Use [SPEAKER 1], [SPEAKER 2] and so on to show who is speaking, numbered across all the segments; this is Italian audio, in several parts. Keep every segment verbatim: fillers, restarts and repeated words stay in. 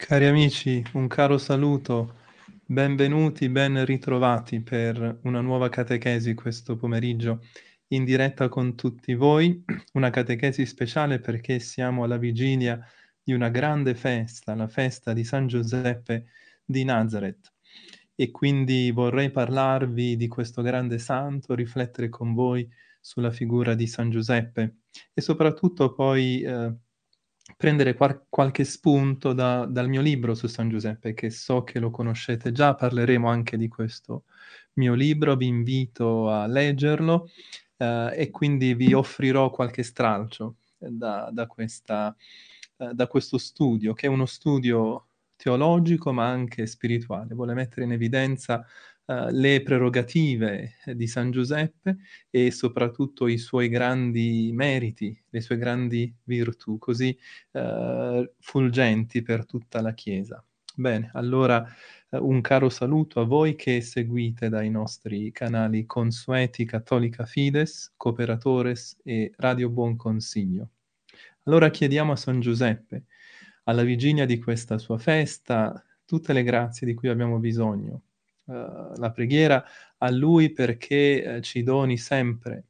[SPEAKER 1] Cari amici, un caro saluto, benvenuti, ben ritrovati per una nuova catechesi questo pomeriggio in diretta con tutti voi, una catechesi speciale perché siamo alla vigilia di una grande festa, la festa di San Giuseppe di Nazareth. E quindi vorrei parlarvi di questo grande santo, riflettere con voi sulla figura di San Giuseppe e soprattutto poi eh, prendere qual- qualche spunto da- dal mio libro su San Giuseppe, che so che lo conoscete già, parleremo anche di questo mio libro, vi invito a leggerlo eh, e quindi vi offrirò qualche stralcio eh, da, da questa, eh, da questo studio, che è uno studio teologico ma anche spirituale, vuole mettere in evidenza eh, le prerogative eh, di San Giuseppe e soprattutto i suoi grandi meriti, le sue grandi virtù, così eh, fulgenti per tutta la Chiesa. Bene, allora eh, un caro saluto a voi che seguite dai nostri canali consueti Cattolica Fides, Cooperatores e Radio Buon Consiglio. Allora chiediamo a San Giuseppe, alla vigilia di questa sua festa, tutte le grazie di cui abbiamo bisogno. Eh, la preghiera a Lui perché eh, ci doni sempre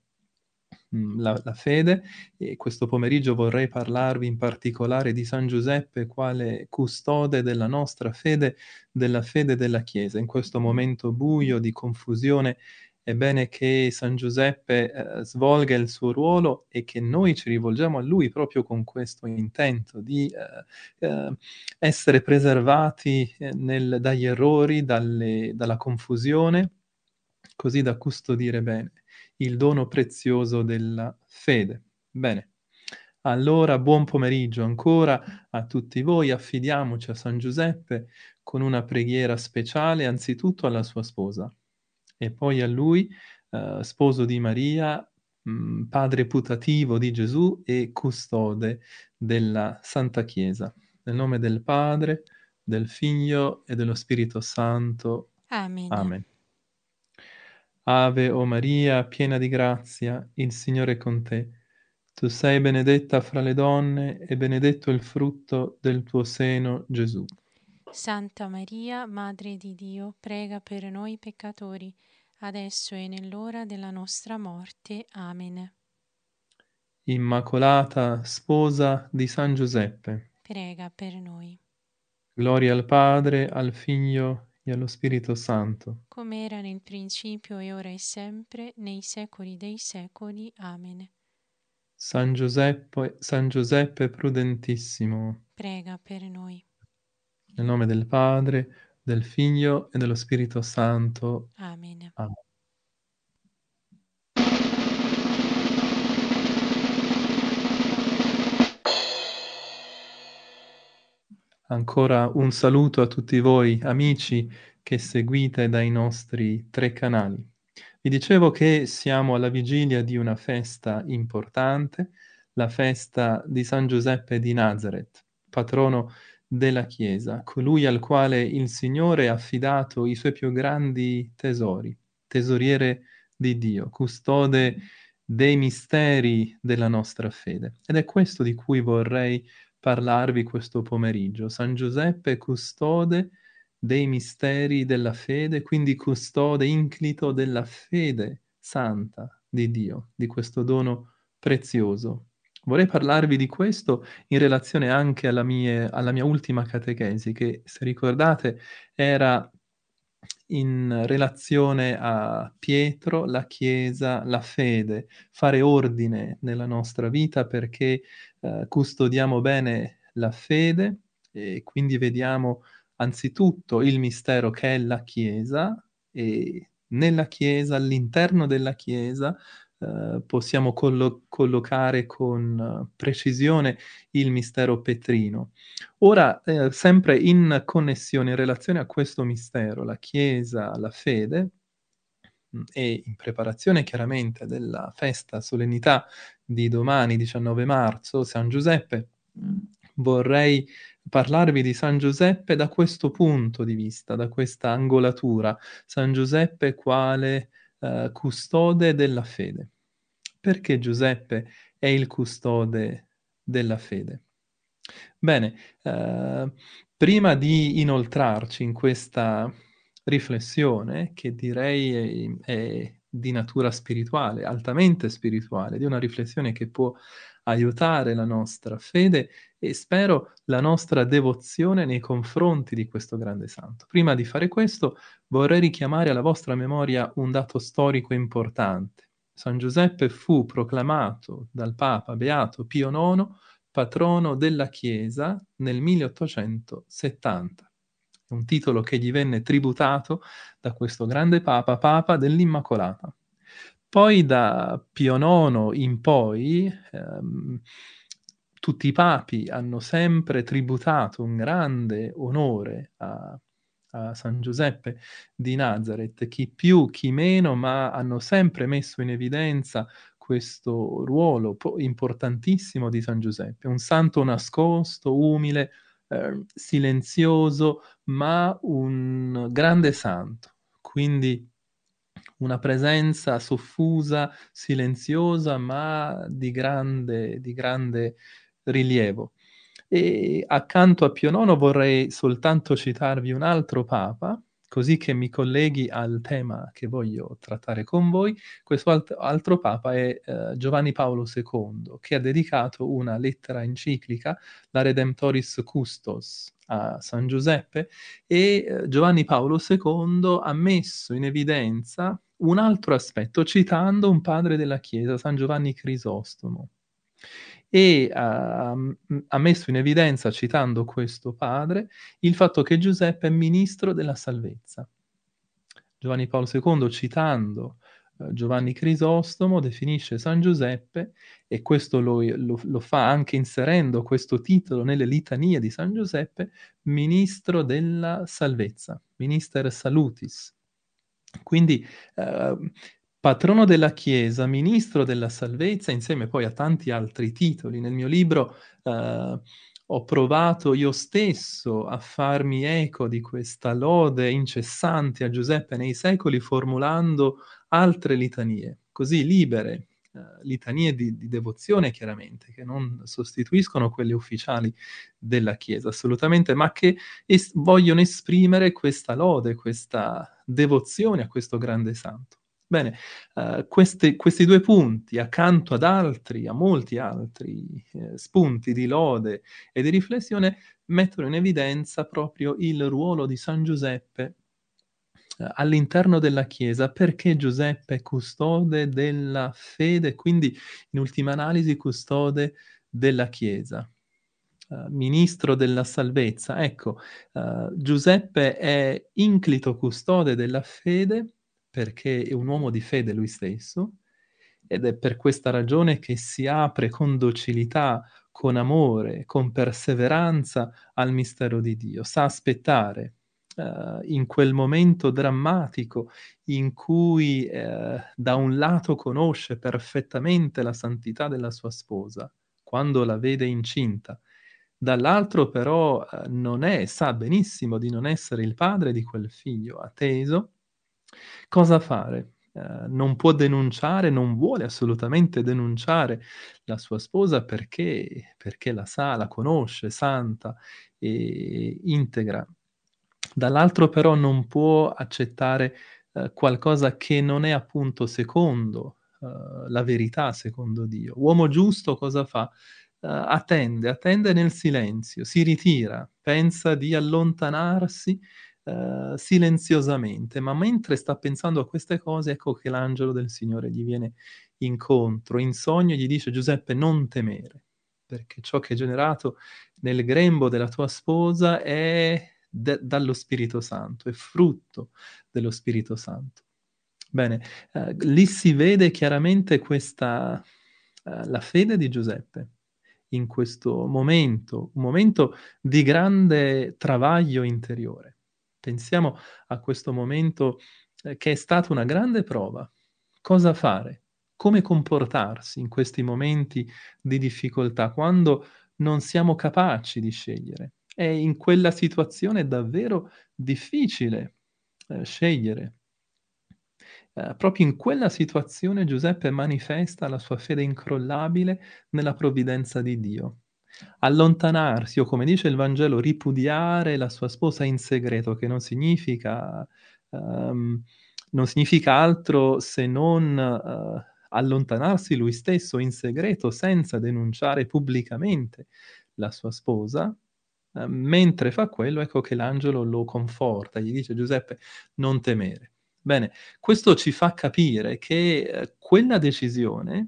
[SPEAKER 1] mh, la, la fede e questo pomeriggio vorrei parlarvi in particolare di San Giuseppe quale custode della nostra fede, della fede della Chiesa. In questo momento buio di confusione è bene che San Giuseppe eh, svolga il suo ruolo e che noi ci rivolgiamo a lui proprio con questo intento di eh, eh, essere preservati eh, nel- dagli errori, dalle- dalla confusione, così da custodire bene il dono prezioso della fede. Bene, allora buon pomeriggio ancora a tutti voi, affidiamoci a San Giuseppe con una preghiera speciale anzitutto alla sua sposa e poi a lui, eh, sposo di Maria, mh, padre putativo di Gesù e custode della Santa Chiesa. Nel nome del Padre, del Figlio e dello Spirito Santo.
[SPEAKER 2] Amen.
[SPEAKER 1] Amen. Ave o Maria, piena di grazia, il Signore è con te. Tu sei benedetta fra le donne e benedetto il frutto del tuo seno, Gesù.
[SPEAKER 2] Santa Maria, Madre di Dio, prega per noi peccatori, adesso e nell'ora della nostra morte. Amen.
[SPEAKER 1] Immacolata sposa di San Giuseppe.
[SPEAKER 2] Prega per noi,
[SPEAKER 1] Gloria al Padre, al Figlio e allo Spirito Santo.
[SPEAKER 2] come era nel principio e ora e sempre, nei secoli dei secoli. Amen.
[SPEAKER 1] San Giuseppe, San Giuseppe prudentissimo.
[SPEAKER 2] Prega per noi.
[SPEAKER 1] Nel nome del Padre, del Figlio e dello Spirito Santo.
[SPEAKER 2] Amen.
[SPEAKER 1] Amen. Ancora un saluto a tutti voi, amici che seguite dai nostri tre canali. Vi dicevo che siamo alla vigilia di una festa importante, la festa di San Giuseppe di Nazareth, patrono della Chiesa, colui al quale il Signore ha affidato i suoi più grandi tesori, tesoriere di Dio, custode dei misteri della nostra fede. Ed è questo di cui vorrei parlarvi questo pomeriggio. San Giuseppe custode dei misteri della fede, quindi custode, inclito della fede santa di Dio, di questo dono prezioso. Vorrei parlarvi di questo in relazione anche alla, mie, alla mia ultima catechesi, che se ricordate era in relazione a Pietro, la Chiesa, la fede, fare ordine nella nostra vita perché eh, custodiamo bene la fede e quindi vediamo anzitutto il mistero che è la Chiesa e nella Chiesa, all'interno della Chiesa, eh, possiamo collo- collocare con eh, precisione il mistero petrino. Ora, eh, sempre in connessione, in relazione a questo mistero, la Chiesa, la fede, mh, e in preparazione chiaramente della festa, solennità di domani, diciannove marzo, San Giuseppe, vorrei parlarvi di San Giuseppe da questo punto di vista, da questa angolatura. San Giuseppe quale eh, custode della fede. Perché Giuseppe è il custode della fede? Bene, eh, prima di inoltrarci in questa riflessione, che direi è, è di natura spirituale, altamente spirituale, di una riflessione che può aiutare la nostra fede e spero la nostra devozione nei confronti di questo grande santo. Prima di fare questo vorrei richiamare alla vostra memoria un dato storico importante. San Giuseppe fu proclamato dal Papa Beato Pio nono patrono della Chiesa nel milleottocentosettanta. È un titolo che gli venne tributato da questo grande Papa, Papa dell'Immacolata. Poi da Pio nono in poi ehm, tutti i papi hanno sempre tributato un grande onore a, a San Giuseppe di Nazareth, chi più, chi meno, ma hanno sempre messo in evidenza questo ruolo po- importantissimo di San Giuseppe, un santo nascosto, umile, eh, silenzioso, ma un grande santo. Quindi una presenza soffusa, silenziosa, ma di grande, di grande rilievo. E accanto a Pio nono vorrei soltanto citarvi un altro papa, così che mi colleghi al tema che voglio trattare con voi. Questo alt- altro papa è eh, Giovanni Paolo secondo, che ha dedicato una lettera enciclica, la Redemptoris Custos, a San Giuseppe, e eh, Giovanni Paolo secondo ha messo in evidenza un altro aspetto, citando un padre della Chiesa, San Giovanni Crisostomo, e ha, ha messo in evidenza, citando questo padre, il fatto che Giuseppe è ministro della salvezza. Giovanni Paolo secondo, citando eh, Giovanni Crisostomo, definisce San Giuseppe, e questo lo, lo, lo fa anche inserendo questo titolo nelle litanie di San Giuseppe, ministro della salvezza, minister salutis. Quindi eh, patrono della Chiesa, ministro della salvezza, insieme poi a tanti altri titoli. Nel mio libro eh, ho provato io stesso a farmi eco di questa lode incessante a Giuseppe nei secoli, formulando altre litanie, così libere, eh, litanie di, di devozione chiaramente, che non sostituiscono quelle ufficiali della Chiesa, assolutamente, ma che es- vogliono esprimere questa lode, questa devozione a questo grande santo. Bene, eh, questi, questi due punti, accanto ad altri, a molti altri eh, spunti di lode e di riflessione, mettono in evidenza proprio il ruolo di San Giuseppe eh, all'interno della Chiesa, perché Giuseppe è custode della fede, quindi in ultima analisi custode della Chiesa. Uh, ministro della salvezza. Ecco, uh, Giuseppe è inclito custode della fede perché è un uomo di fede lui stesso ed è per questa ragione che si apre con docilità, con amore, con perseveranza al mistero di Dio. Sa aspettare uh, in quel momento drammatico in cui uh, da un lato conosce perfettamente la santità della sua sposa, quando la vede incinta, dall'altro però eh, non è, sa benissimo di non essere il padre di quel figlio atteso. Cosa fare? Eh, non può denunciare, non vuole assolutamente denunciare la sua sposa perché, perché la sa, la conosce, santa e integra. Dall'altro però non può accettare eh, qualcosa che non è appunto secondo eh, la verità, secondo Dio. Uomo giusto cosa fa? Uh, attende, attende nel silenzio, si ritira, pensa di allontanarsi uh, silenziosamente, ma mentre sta pensando a queste cose, ecco che l'angelo del Signore gli viene incontro, in sogno gli dice: Giuseppe, non temere, perché ciò che è generato nel grembo della tua sposa è de- dallo Spirito Santo, è frutto dello Spirito Santo. Bene, uh, lì si vede chiaramente questa, uh, la fede di Giuseppe in questo momento, un momento di grande travaglio interiore. Pensiamo a questo momento eh, che è stata una grande prova. Cosa fare? Come comportarsi in questi momenti di difficoltà, quando non siamo capaci di scegliere? È in quella situazione davvero difficile eh, scegliere. Eh, proprio in quella situazione Giuseppe manifesta la sua fede incrollabile nella provvidenza di Dio. Allontanarsi, o come dice il Vangelo, ripudiare la sua sposa in segreto, che non significa, um, non significa altro se non uh, allontanarsi lui stesso in segreto senza denunciare pubblicamente la sua sposa. Uh, mentre fa quello, ecco che l'angelo lo conforta, gli dice: Giuseppe, non temere. Bene, questo ci fa capire che eh, quella decisione,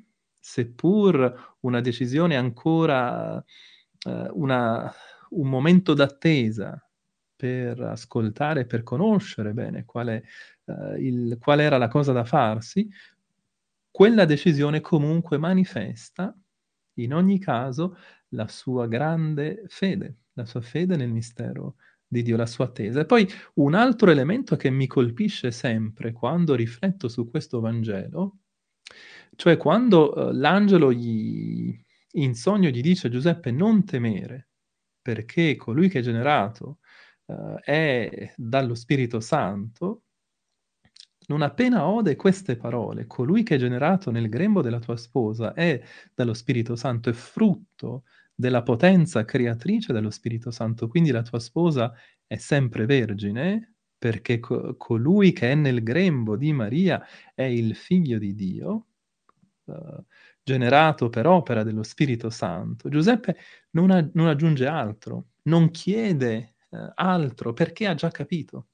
[SPEAKER 1] seppur una decisione ancora, eh, una, un momento d'attesa per ascoltare, per conoscere bene quale, eh, il, qual era la cosa da farsi, quella decisione comunque manifesta, in ogni caso, la sua grande fede, la sua fede nel mistero di Dio, la sua attesa. E poi un altro elemento che mi colpisce sempre quando rifletto su questo Vangelo, cioè quando eh, l'angelo gli, in sogno gli dice: Giuseppe, non temere, perché colui che è generato eh, è dallo Spirito Santo. Non appena ode queste parole, colui che è generato nel grembo della tua sposa è dallo Spirito Santo, è frutto della potenza creatrice dello Spirito Santo, quindi la tua sposa è sempre vergine, perché co- colui che è nel grembo di Maria è il figlio di Dio, eh, generato per opera dello Spirito Santo. Giuseppe non, a- non aggiunge altro, non chiede eh, altro, perché ha già capito.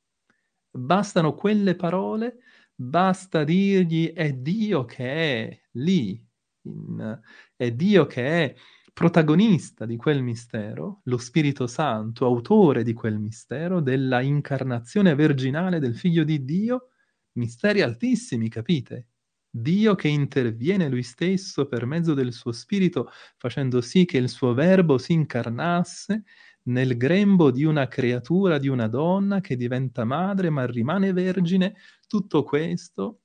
[SPEAKER 1] Bastano quelle parole, basta dirgli è Dio che è lì, in- è Dio che è protagonista di quel mistero, lo Spirito Santo, autore di quel mistero, della incarnazione virginale del Figlio di Dio, misteri altissimi, capite? Dio che interviene lui stesso per mezzo del suo Spirito, facendo sì che il suo Verbo si incarnasse nel grembo di una creatura, di una donna che diventa madre ma rimane vergine. Tutto questo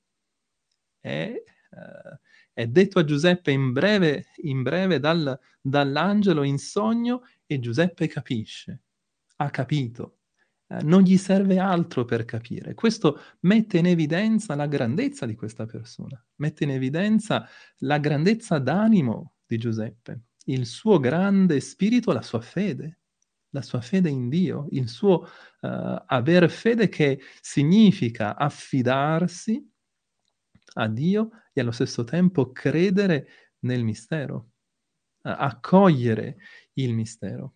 [SPEAKER 1] è, eh, è detto a Giuseppe in breve, in breve dal, dall'angelo in sogno, e Giuseppe capisce, ha capito. Eh, non gli serve altro per capire. Questo mette in evidenza la grandezza di questa persona, mette in evidenza la grandezza d'animo di Giuseppe, il suo grande spirito, la sua fede, la sua fede in Dio, il suo uh, aver fede, che significa affidarsi a Dio e allo stesso tempo credere nel mistero, a- accogliere il mistero.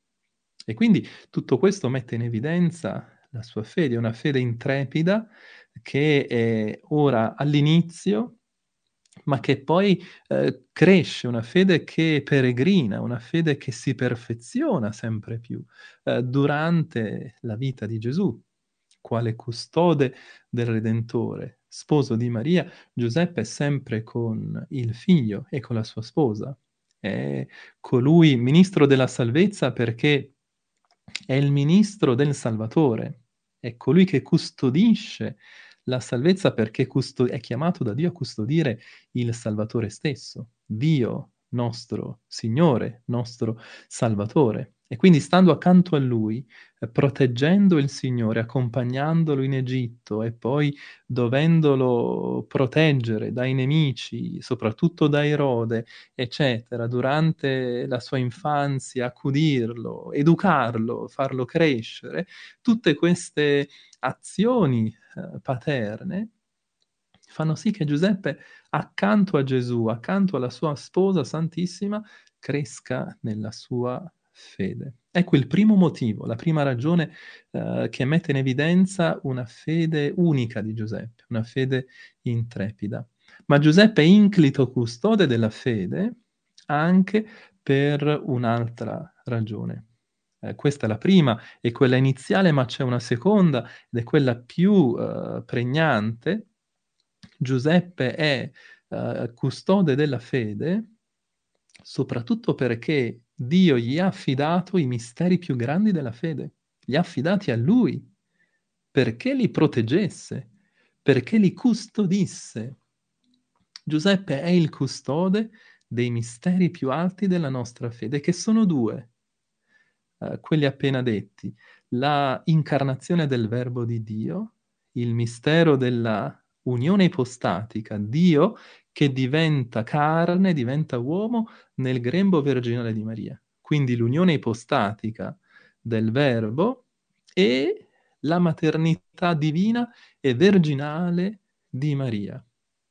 [SPEAKER 1] E quindi tutto questo mette in evidenza la sua fede, una fede intrepida che è ora all'inizio, ma che poi eh, cresce, una fede che peregrina, una fede che si perfeziona sempre più eh, durante la vita di Gesù, quale custode del Redentore, sposo di Maria. Giuseppe è sempre con il figlio e con la sua sposa. È colui ministro della salvezza perché è il ministro del Salvatore, è colui che custodisce la salvezza perché custo- è chiamato da Dio a custodire il Salvatore stesso, Dio nostro Signore, nostro Salvatore. E quindi stando accanto a Lui, eh, proteggendo il Signore, accompagnandolo in Egitto e poi dovendolo proteggere dai nemici, soprattutto da Erode, eccetera, durante la sua infanzia, accudirlo, educarlo, farlo crescere, tutte queste azioni eh, paterne fanno sì che Giuseppe, accanto a Gesù, accanto alla sua sposa santissima, cresca nella sua fede. Ecco il primo motivo, la prima ragione eh, che mette in evidenza una fede unica di Giuseppe, una fede intrepida. Ma Giuseppe è inclito custode della fede anche per un'altra ragione. Eh, questa è la prima, è quella iniziale, ma c'è una seconda ed è quella più eh, pregnante. Giuseppe è eh, custode della fede soprattutto perché Dio gli ha affidato i misteri più grandi della fede, li ha affidati a lui perché li proteggesse, perché li custodisse. Giuseppe è il custode dei misteri più alti della nostra fede, che sono due, eh, quelli appena detti: la incarnazione del Verbo di Dio, il mistero della unione ipostatica, Dio che diventa carne, diventa uomo nel grembo virginale di Maria. Quindi l'unione ipostatica del Verbo e la maternità divina e virginale di Maria.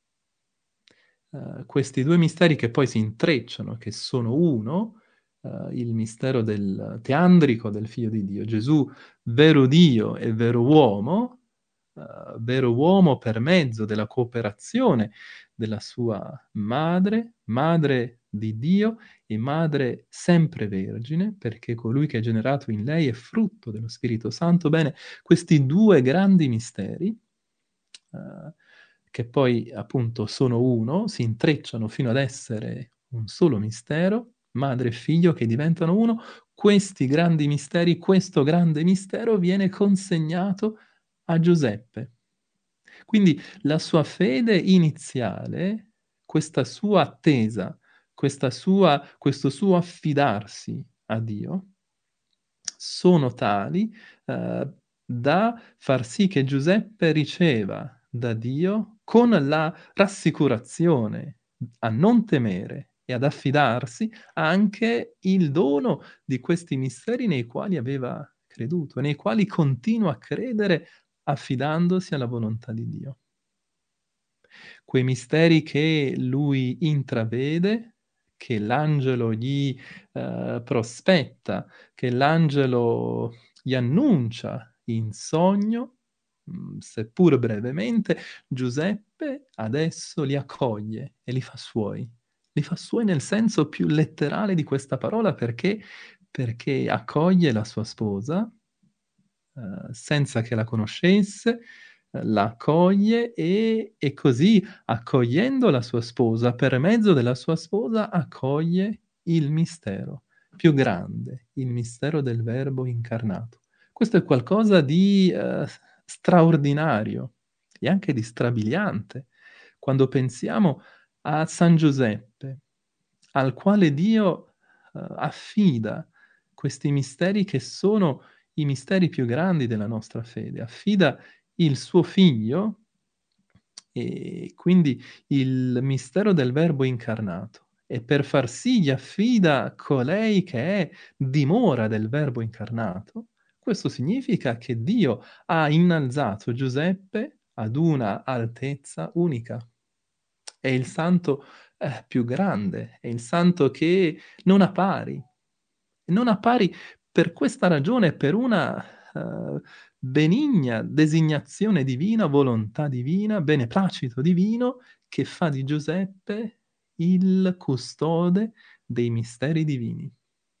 [SPEAKER 1] Uh, questi due misteri che poi si intrecciano, che sono uno, uh, il mistero del teandrico del Figlio di Dio, Gesù, vero Dio e vero uomo, uh, vero uomo per mezzo della cooperazione della sua madre, madre di Dio e madre sempre vergine, perché colui che è generato in lei è frutto dello Spirito Santo. Bene, questi due grandi misteri, uh, che poi appunto sono uno, si intrecciano fino ad essere un solo mistero, madre e figlio che diventano uno. Questi grandi misteri, questo grande mistero viene consegnato a Giuseppe. Quindi la sua fede iniziale, questa sua attesa, questa sua, questo suo affidarsi a Dio, sono tali uh, da far sì che Giuseppe riceva da Dio con la rassicurazione a non temere e ad affidarsi anche il dono di questi misteri nei quali aveva creduto, nei quali continua a credere affidandosi alla volontà di Dio. Quei misteri che lui intravede, che l'angelo gli uh, prospetta, che l'angelo gli annuncia in sogno, mh, seppur brevemente, Giuseppe adesso li accoglie e li fa suoi. Li fa suoi nel senso più letterale di questa parola perché, perché accoglie la sua sposa uh, senza che la conoscesse, la accoglie e, e così, accogliendo la sua sposa, per mezzo della sua sposa, accoglie il mistero più grande, il mistero del Verbo incarnato. Questo è qualcosa di uh, straordinario e anche di strabiliante. Quando pensiamo a San Giuseppe, al quale Dio uh, affida questi misteri che sono i misteri più grandi della nostra fede, affida il suo figlio e quindi il mistero del Verbo incarnato. E per far sì gli affida colei che è dimora del Verbo incarnato. Questo significa che Dio ha innalzato Giuseppe ad una altezza unica. È il santo eh, più grande, è il santo che non ha pari. Non ha pari per questa ragione, per una uh, benigna designazione divina, volontà divina, beneplacito divino, che fa di Giuseppe il custode dei misteri divini.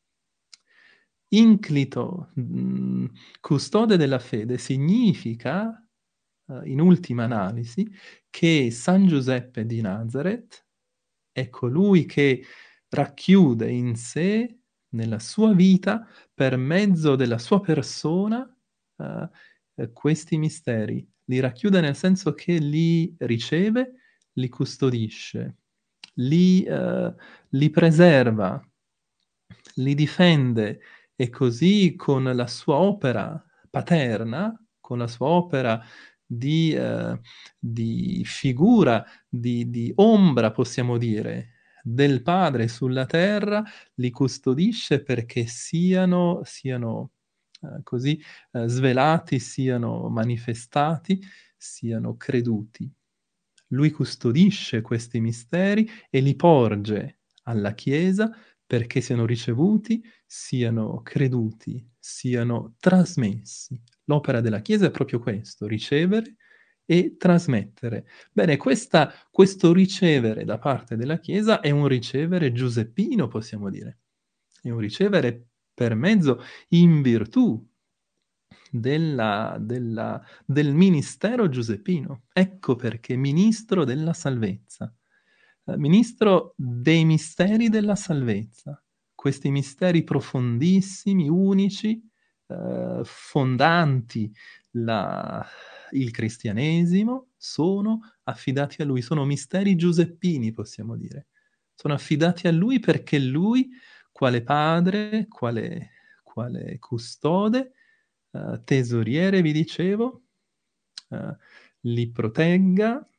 [SPEAKER 1] Inclito, mh, custode della fede, significa, uh, in ultima analisi, che San Giuseppe di Nazareth è colui che racchiude in sé, nella sua vita, per mezzo della sua persona, uh, eh, questi misteri. Li racchiude nel senso che li riceve, li custodisce, li, uh, li preserva, li difende e così con la sua opera paterna, con la sua opera di, uh, di figura, di, di ombra, possiamo dire, del Padre sulla terra, li custodisce perché siano, siano uh, così uh, svelati, siano manifestati, siano creduti. Lui custodisce questi misteri e li porge alla Chiesa perché siano ricevuti, siano creduti, siano trasmessi. L'opera della Chiesa è proprio questo, ricevere e trasmettere. Bene, questa, questo ricevere da parte della Chiesa è un ricevere giuseppino, possiamo dire. È un ricevere per mezzo, in virtù della, della, del ministero giuseppino. Ecco perché ministro della salvezza. Eh, ministro dei misteri della salvezza. Questi misteri profondissimi, unici, eh, fondanti la, il cristianesimo, sono affidati a lui, sono misteri giuseppini, possiamo dire. Sono affidati a lui perché lui, quale padre, quale, quale custode, uh, tesoriere, vi dicevo, uh, li protegga,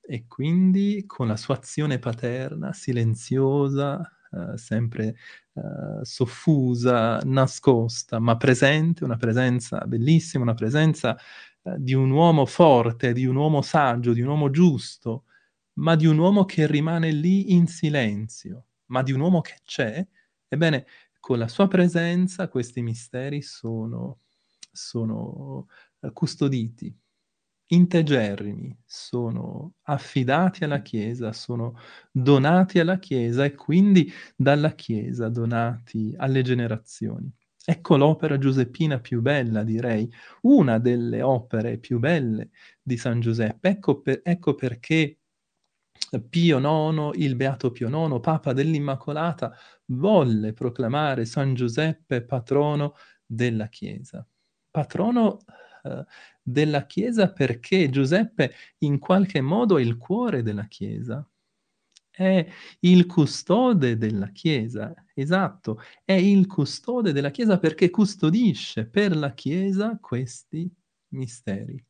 [SPEAKER 1] e quindi con la sua azione paterna, silenziosa, eh, sempre eh, soffusa, nascosta, ma presente, una presenza bellissima, una presenza eh, di un uomo forte, di un uomo saggio, di un uomo giusto, ma di un uomo che rimane lì in silenzio, ma di un uomo che c'è. Ebbene, con la sua presenza questi misteri sono, sono eh, custoditi, integerrimi, sono affidati alla Chiesa, sono donati alla Chiesa e quindi dalla Chiesa donati alle generazioni. Ecco l'opera giuseppina più bella, direi, una delle opere più belle di San Giuseppe. Ecco, per, ecco perché Pio nono, il Beato Pio nono, Papa dell'Immacolata, volle proclamare San Giuseppe patrono della Chiesa. Patrono eh, della Chiesa perché Giuseppe in qualche modo è il cuore della Chiesa, è il custode della Chiesa, esatto, è il custode della Chiesa perché custodisce per la Chiesa questi misteri.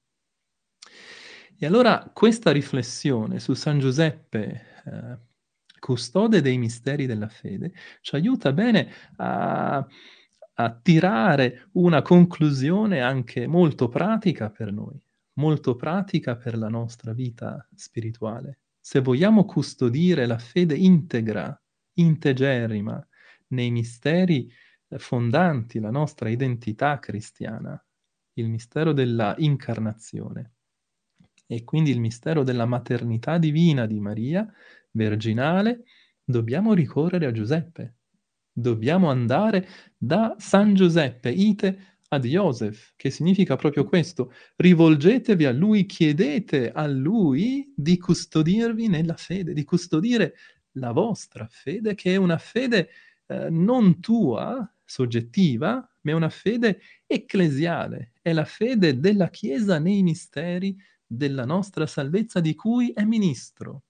[SPEAKER 1] E allora questa riflessione su San Giuseppe, eh, custode dei misteri della fede, ci aiuta bene a, a tirare una conclusione anche molto pratica per noi, molto pratica per la nostra vita spirituale. Se vogliamo custodire la fede integra, integerrima, nei misteri eh, fondanti la nostra identità cristiana, il mistero della incarnazione e quindi il mistero della maternità divina di Maria, virginale, dobbiamo ricorrere a Giuseppe. Dobbiamo andare da San Giuseppe, ite ad Joseph, che significa proprio questo. Rivolgetevi a lui, chiedete a lui di custodirvi nella fede, di custodire la vostra fede, che è una fede eh, non tua, soggettiva, ma è una fede ecclesiale, è la fede della Chiesa nei misteri della nostra salvezza di cui è ministro.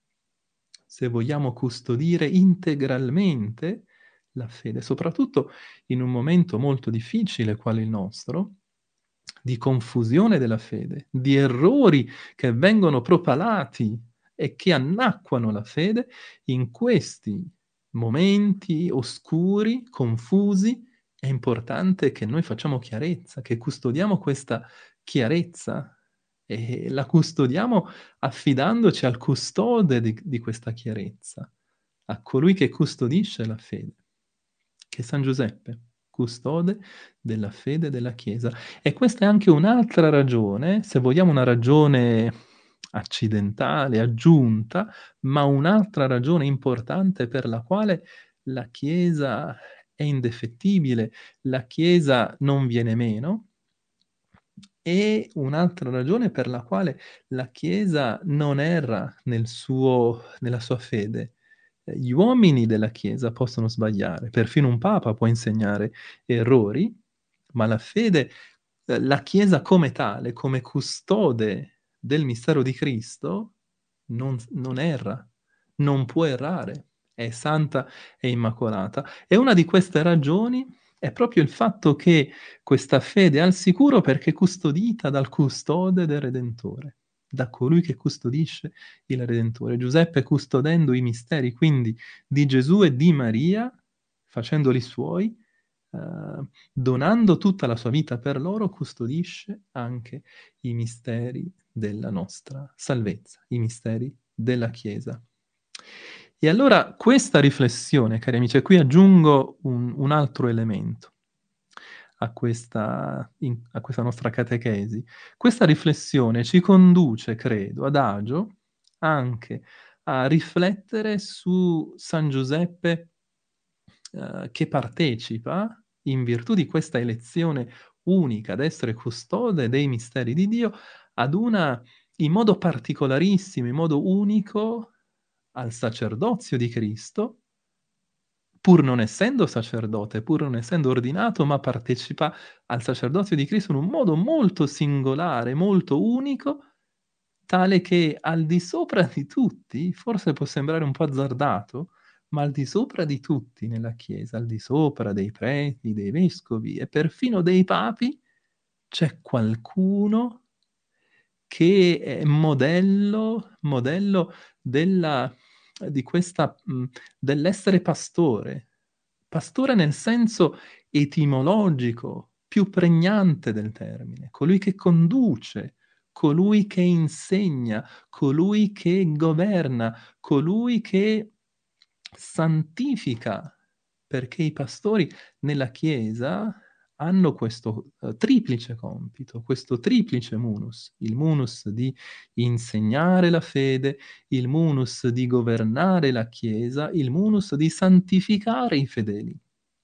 [SPEAKER 1] Se vogliamo custodire integralmente la fede, soprattutto in un momento molto difficile quale il nostro, di confusione della fede, di errori che vengono propalati e che annacquano la fede, in questi momenti oscuri, confusi, è importante che noi facciamo chiarezza, che custodiamo questa chiarezza e la custodiamo affidandoci al custode di, di questa chiarezza, a colui che custodisce la fede, che è San Giuseppe, custode della fede della Chiesa. E questa è anche un'altra ragione, se vogliamo una ragione accidentale, aggiunta, ma un'altra ragione importante per la quale la Chiesa è indefettibile, la Chiesa non viene meno, e un'altra ragione per la quale la Chiesa non erra nel suo, nella sua fede. Eh, Gli uomini della Chiesa possono sbagliare, perfino un Papa può insegnare errori, ma la fede, eh, la Chiesa come tale, come custode del mistero di Cristo, non, non erra, non può errare, è santa e immacolata. E una di queste ragioni è proprio il fatto che questa fede è al sicuro perché custodita dal custode del Redentore, da colui che custodisce il Redentore. Giuseppe custodendo i misteri quindi di Gesù e di Maria, facendoli suoi, eh, donando tutta la sua vita per loro, custodisce anche i misteri della nostra salvezza, i misteri della Chiesa. E allora questa riflessione, cari amici, e qui aggiungo un, un altro elemento a questa, in, a questa nostra catechesi. Questa riflessione ci conduce, credo, adagio anche a riflettere su San Giuseppe eh, che partecipa, in virtù di questa elezione unica ad essere custode dei misteri di Dio, ad una, in modo particolarissimo, in modo unico, al sacerdozio di Cristo, pur non essendo sacerdote, pur non essendo ordinato, ma partecipa al sacerdozio di Cristo in un modo molto singolare, molto unico, tale che al di sopra di tutti, forse può sembrare un po' azzardato, ma al di sopra di tutti nella Chiesa, al di sopra dei preti, dei vescovi e perfino dei papi, c'è qualcuno che è modello, modello della, di questa, mh, dell'essere pastore. Pastore nel senso etimologico, più pregnante del termine, colui che conduce, colui che insegna, colui che governa, colui che santifica, perché i pastori nella Chiesa hanno questo uh, triplice compito, questo triplice munus, il munus di insegnare la fede, il munus di governare la Chiesa, il munus di santificare i fedeli.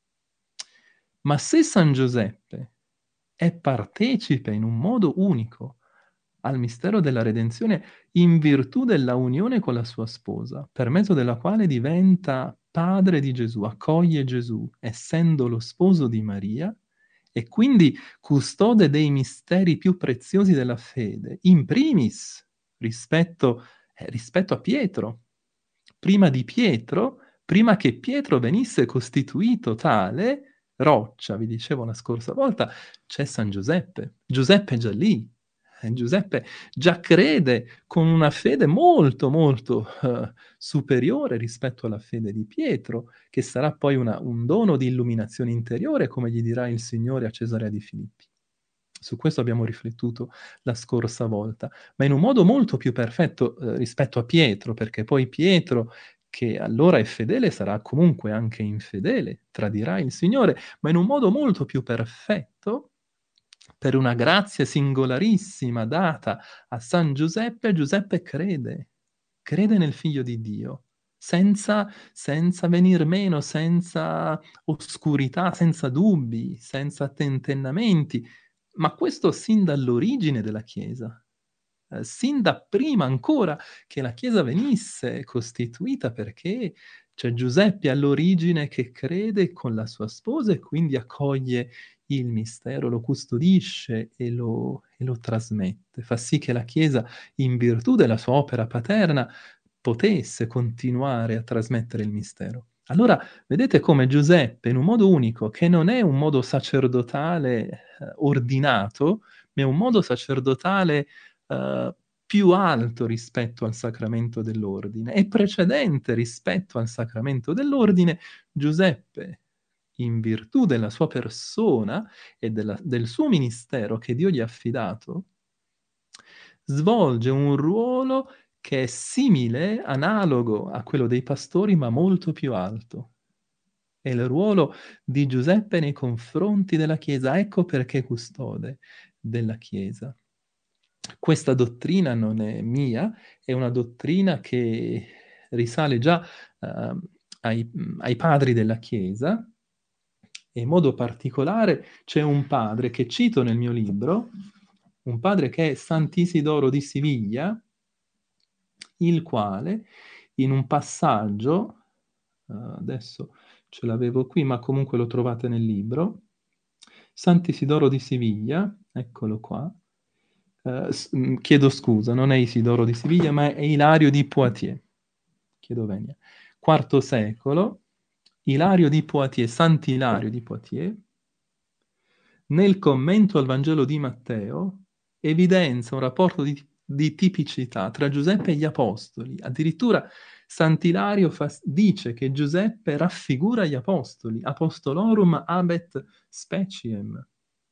[SPEAKER 1] Ma se San Giuseppe è partecipe in un modo unico al mistero della redenzione in virtù della unione con la sua sposa, per mezzo della quale diventa padre di Gesù, accoglie Gesù, essendo lo sposo di Maria, e quindi custode dei misteri più preziosi della fede, in primis rispetto, eh, rispetto a Pietro. Prima di Pietro, prima che Pietro venisse costituito tale, roccia, vi dicevo la scorsa volta, c'è San Giuseppe. Giuseppe è già lì. Eh, Giuseppe già crede con una fede molto, molto uh, superiore rispetto alla fede di Pietro, che sarà poi una, un dono di illuminazione interiore, come gli dirà il Signore a Cesarea di Filippi. Su questo abbiamo riflettuto la scorsa volta, ma in un modo molto più perfetto eh, rispetto a Pietro, perché poi Pietro, che allora è fedele, sarà comunque anche infedele, tradirà il Signore, ma in un modo molto più perfetto, per una grazia singolarissima data a San Giuseppe, Giuseppe crede, crede nel Figlio di Dio, senza, senza venir meno, senza oscurità, senza dubbi, senza tentennamenti, ma questo sin dall'origine della Chiesa. Eh, sin da prima ancora che la Chiesa venisse costituita, perché c'è Giuseppe all'origine che crede con la sua sposa e quindi accoglie il mistero, lo custodisce e lo, e lo trasmette. Fa sì che la Chiesa, in virtù della sua opera paterna, potesse continuare a trasmettere il mistero. Allora, vedete come Giuseppe, in un modo unico, che non è un modo sacerdotale eh, ordinato, ma è un modo sacerdotale Uh, più alto rispetto al sacramento dell'ordine e precedente rispetto al sacramento dell'ordine, Giuseppe, in virtù della sua persona e della, del suo ministero che Dio gli ha affidato, svolge un ruolo che è simile, analogo a quello dei pastori, ma molto più alto. È il ruolo di Giuseppe nei confronti della Chiesa. Ecco perché custode della Chiesa. Questa dottrina non è mia, è una dottrina che risale già uh, ai, ai padri della Chiesa, e in modo particolare c'è un padre che cito nel mio libro, un padre che è Sant'Isidoro di Siviglia, il quale in un passaggio, uh, adesso ce l'avevo qui, ma comunque lo trovate nel libro, Sant'Isidoro di Siviglia, eccolo qua. Uh, s- chiedo scusa, non è Isidoro di Siviglia, ma è Ilario di Poitiers. Chiedo venia. quarto secolo, Ilario di Poitiers, Sant'Ilario di Poitiers, nel commento al Vangelo di Matteo, evidenzia un rapporto di, di tipicità tra Giuseppe e gli Apostoli. Addirittura Sant'Ilario fa, dice che Giuseppe raffigura gli Apostoli, apostolorum habet speciem.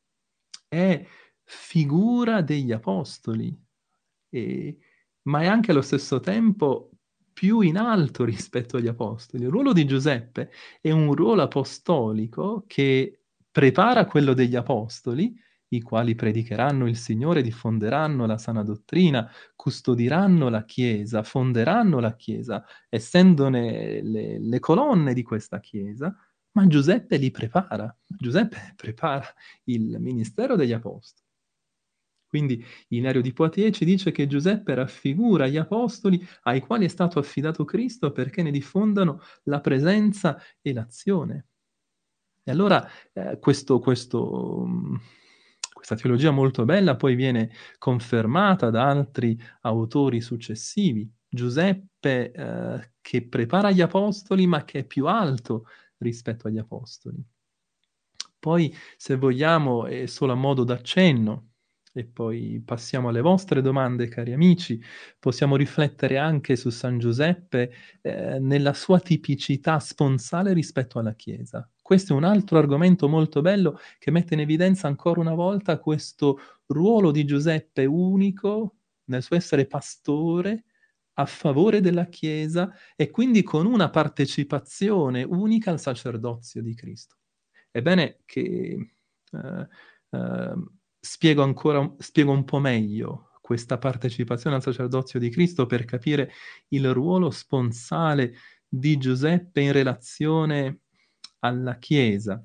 [SPEAKER 1] È figura degli Apostoli, e, ma è anche allo stesso tempo più in alto rispetto agli Apostoli. Il ruolo di Giuseppe è un ruolo apostolico che prepara quello degli Apostoli, i quali predicheranno il Signore, diffonderanno la sana dottrina, custodiranno la Chiesa, fonderanno la Chiesa, essendone le, le colonne di questa Chiesa, ma Giuseppe li prepara. Giuseppe prepara il ministero degli Apostoli. Quindi Ilario di Poitiers ci dice che Giuseppe raffigura gli apostoli ai quali è stato affidato Cristo perché ne diffondano la presenza e l'azione. E allora eh, questo, questo, mh, questa teologia molto bella poi viene confermata da altri autori successivi. Giuseppe eh, che prepara gli apostoli ma che è più alto rispetto agli apostoli. Poi, se vogliamo, è solo a modo d'accenno, E poi passiamo alle vostre domande, cari amici. Possiamo riflettere anche su San Giuseppe, eh, nella sua tipicità sponsale rispetto alla Chiesa. Questo è un altro argomento molto bello che mette in evidenza ancora una volta questo ruolo di Giuseppe unico nel suo essere pastore a favore della Chiesa e quindi con una partecipazione unica al sacerdozio di Cristo. Ebbene che eh, eh, spiego ancora spiego un po' meglio questa partecipazione al sacerdozio di Cristo per capire il ruolo sponsale di Giuseppe in relazione alla Chiesa.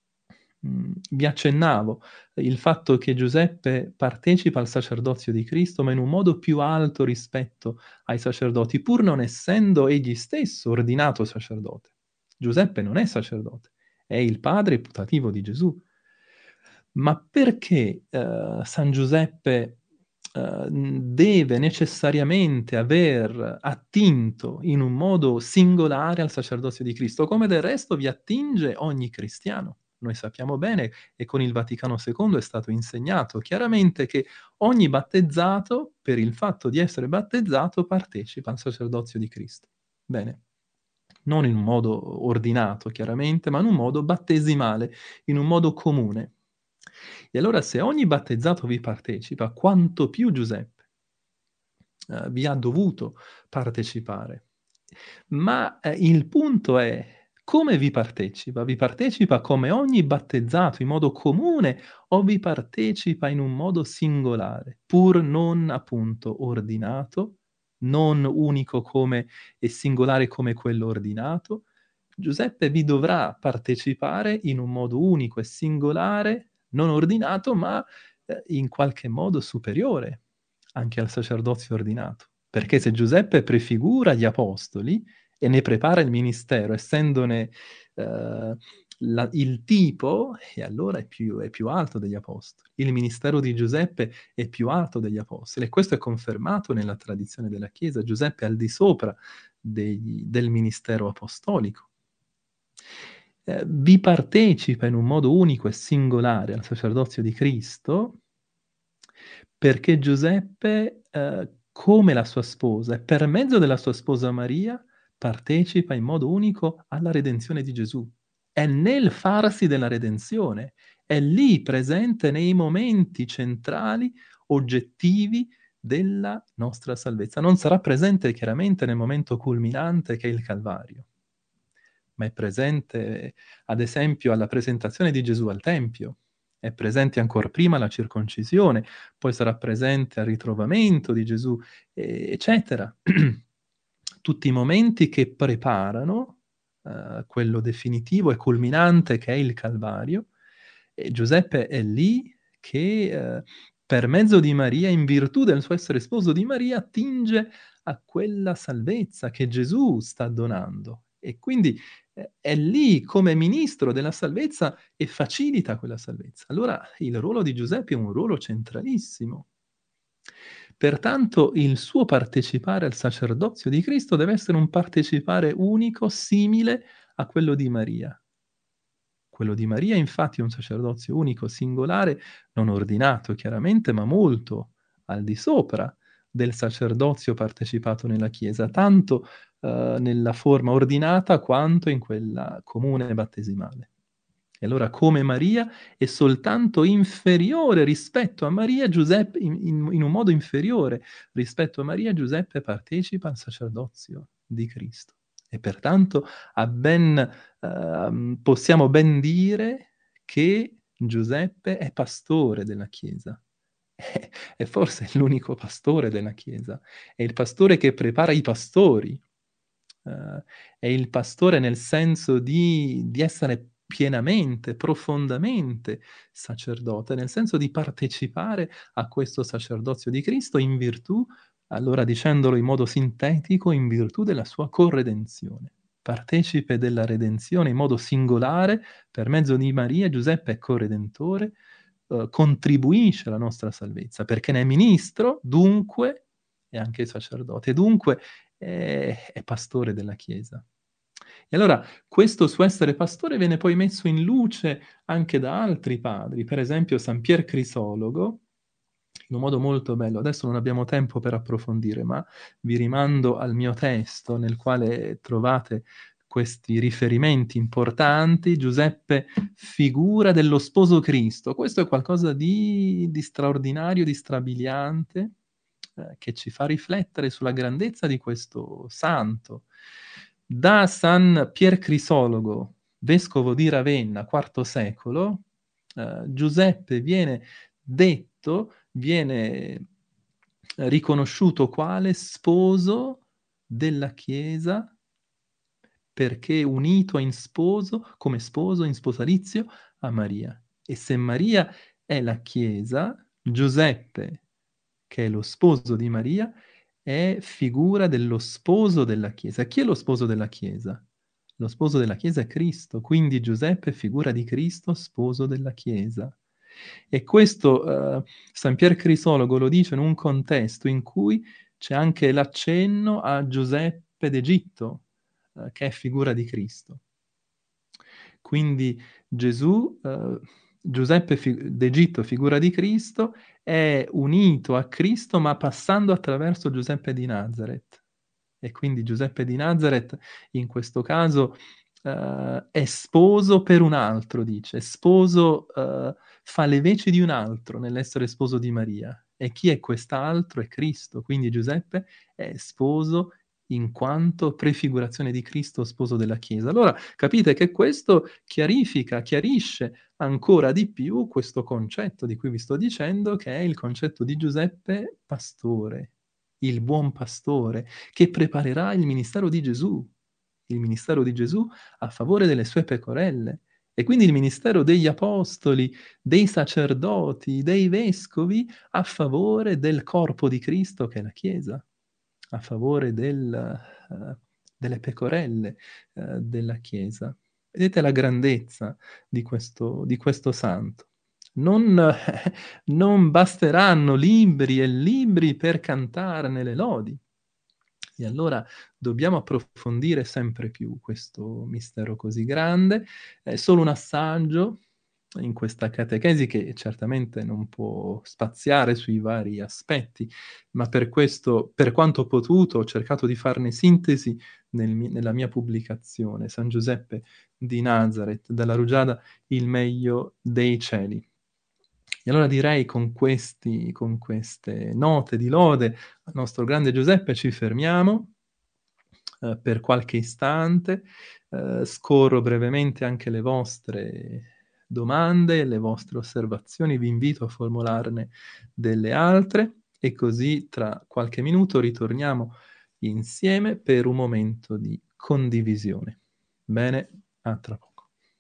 [SPEAKER 1] Mm, vi accennavo il fatto che Giuseppe partecipa al sacerdozio di Cristo, ma in un modo più alto rispetto ai sacerdoti, pur non essendo egli stesso ordinato sacerdote. Giuseppe non è sacerdote, è il padre putativo di Gesù. Ma perché eh, San Giuseppe eh, deve necessariamente aver attinto in un modo singolare al sacerdozio di Cristo, come del resto vi attinge ogni cristiano? Noi sappiamo bene, e con il Vaticano secondo è stato insegnato chiaramente, che ogni battezzato, per il fatto di essere battezzato, partecipa al sacerdozio di Cristo. Bene, non in un modo ordinato, chiaramente, ma in un modo battesimale, in un modo comune. E allora se ogni battezzato vi partecipa, quanto più Giuseppe eh, vi ha dovuto partecipare. Ma eh, il punto è come vi partecipa? Vi partecipa come ogni battezzato in modo comune o vi partecipa in un modo singolare, pur non appunto ordinato, non unico come e singolare come quello ordinato? Giuseppe vi dovrà partecipare in un modo unico e singolare, non ordinato, ma eh, in qualche modo superiore anche al sacerdozio ordinato. Perché se Giuseppe prefigura gli apostoli e ne prepara il ministero, essendone eh, la- il tipo, e allora è più, è più alto degli apostoli. Il ministero di Giuseppe è più alto degli apostoli e questo è confermato nella tradizione della Chiesa. Giuseppe è al di sopra degli- del ministero apostolico. Eh, vi partecipa in un modo unico e singolare al sacerdozio di Cristo perché Giuseppe, eh, come la sua sposa, e per mezzo della sua sposa Maria, partecipa in modo unico alla redenzione di Gesù. È nel farsi della redenzione, è lì presente nei momenti centrali, oggettivi della nostra salvezza. Non sarà presente chiaramente nel momento culminante che è il Calvario, ma è presente, ad esempio, alla presentazione di Gesù al Tempio, è presente ancora prima alla circoncisione, poi sarà presente al ritrovamento di Gesù, eh, eccetera. Tutti i momenti che preparano eh, quello definitivo e culminante che è il Calvario. E Giuseppe è lì che eh, per mezzo di Maria, in virtù del suo essere sposo di Maria, attinge a quella salvezza che Gesù sta donando. E quindi eh, è lì come ministro della salvezza e facilita quella salvezza. Allora il ruolo di Giuseppe è un ruolo centralissimo. Pertanto il suo partecipare al sacerdozio di Cristo deve essere un partecipare unico, simile a quello di Maria. Quello di Maria, infatti, è un sacerdozio unico, singolare, non ordinato chiaramente, ma molto al di sopra del sacerdozio partecipato nella Chiesa, tanto eh, nella forma ordinata quanto in quella comune battesimale. E allora, come Maria, è soltanto inferiore rispetto a Maria, Giuseppe, in, in, in un modo inferiore rispetto a Maria, Giuseppe partecipa al sacerdozio di Cristo. E pertanto a ben, eh, possiamo ben dire che Giuseppe è pastore della Chiesa. E forse è l'unico pastore della Chiesa. È il pastore che prepara i pastori. Eh, è il pastore nel senso di, di essere pienamente, profondamente sacerdote, nel senso di partecipare a questo sacerdozio di Cristo in virtù, allora dicendolo in modo sintetico, in virtù della sua corredenzione. Partecipe della redenzione in modo singolare, per mezzo di Maria, Giuseppe è corredentore, eh, contribuisce alla nostra salvezza, perché ne è ministro, dunque è anche sacerdote, dunque è, è pastore della Chiesa. E allora questo suo essere pastore viene poi messo in luce anche da altri padri, per esempio San Pier Crisologo, in un modo molto bello. Adesso non abbiamo tempo per approfondire, ma vi rimando al mio testo nel quale trovate questi riferimenti importanti. Giuseppe, figura dello sposo Cristo. Questo è qualcosa di, di straordinario, di strabiliante, eh, che ci fa riflettere sulla grandezza di questo santo. Da San Pier Crisologo, vescovo di Ravenna, quarto secolo, eh, Giuseppe viene detto, viene riconosciuto quale sposo della Chiesa, perché unito in sposo, come sposo in sposalizio a Maria. E se Maria è la Chiesa, Giuseppe, che è lo sposo di Maria, è figura dello sposo della Chiesa. Chi è lo sposo della Chiesa? Lo sposo della Chiesa è Cristo, quindi Giuseppe è figura di Cristo, sposo della Chiesa. E questo eh, San Pier Crisologo lo dice in un contesto in cui c'è anche l'accenno a Giuseppe d'Egitto, eh, che è figura di Cristo. Quindi Gesù, eh, Giuseppe fi- d'Egitto, figura di Cristo, è unito a Cristo ma passando attraverso Giuseppe di Nazareth. E quindi Giuseppe di Nazareth in questo caso eh, è sposo per un altro, dice, è sposo, eh, fa le veci di un altro nell'essere sposo di Maria. E chi è quest'altro? È Cristo. Quindi Giuseppe è sposo in quanto prefigurazione di Cristo, sposo della Chiesa. Allora capite che questo chiarifica, chiarisce ancora di più questo concetto di cui vi sto dicendo, che è il concetto di Giuseppe pastore, il buon pastore, che preparerà il ministero di Gesù, il ministero di Gesù a favore delle sue pecorelle. E quindi il ministero degli apostoli, dei sacerdoti, dei vescovi a favore del corpo di Cristo che è la Chiesa, a favore del, uh, delle pecorelle uh, della Chiesa. Vedete la grandezza di questo, di questo santo. Non, non basteranno libri e libri per cantarne le lodi. E allora dobbiamo approfondire sempre più questo mistero così grande. È solo un assaggio in questa catechesi che certamente non può spaziare sui vari aspetti, ma per questo, per quanto ho potuto, ho cercato di farne sintesi nel, nella mia pubblicazione, San Giuseppe di Nazareth, dalla Rugiada, il meglio dei cieli. E allora direi con, questi, con queste note di lode al nostro grande Giuseppe ci fermiamo eh, per qualche istante, eh, scorro brevemente anche le vostre domande, le vostre osservazioni, vi invito a formularne delle altre e così tra qualche minuto ritorniamo insieme per un momento di condivisione. Bene, a tra poco.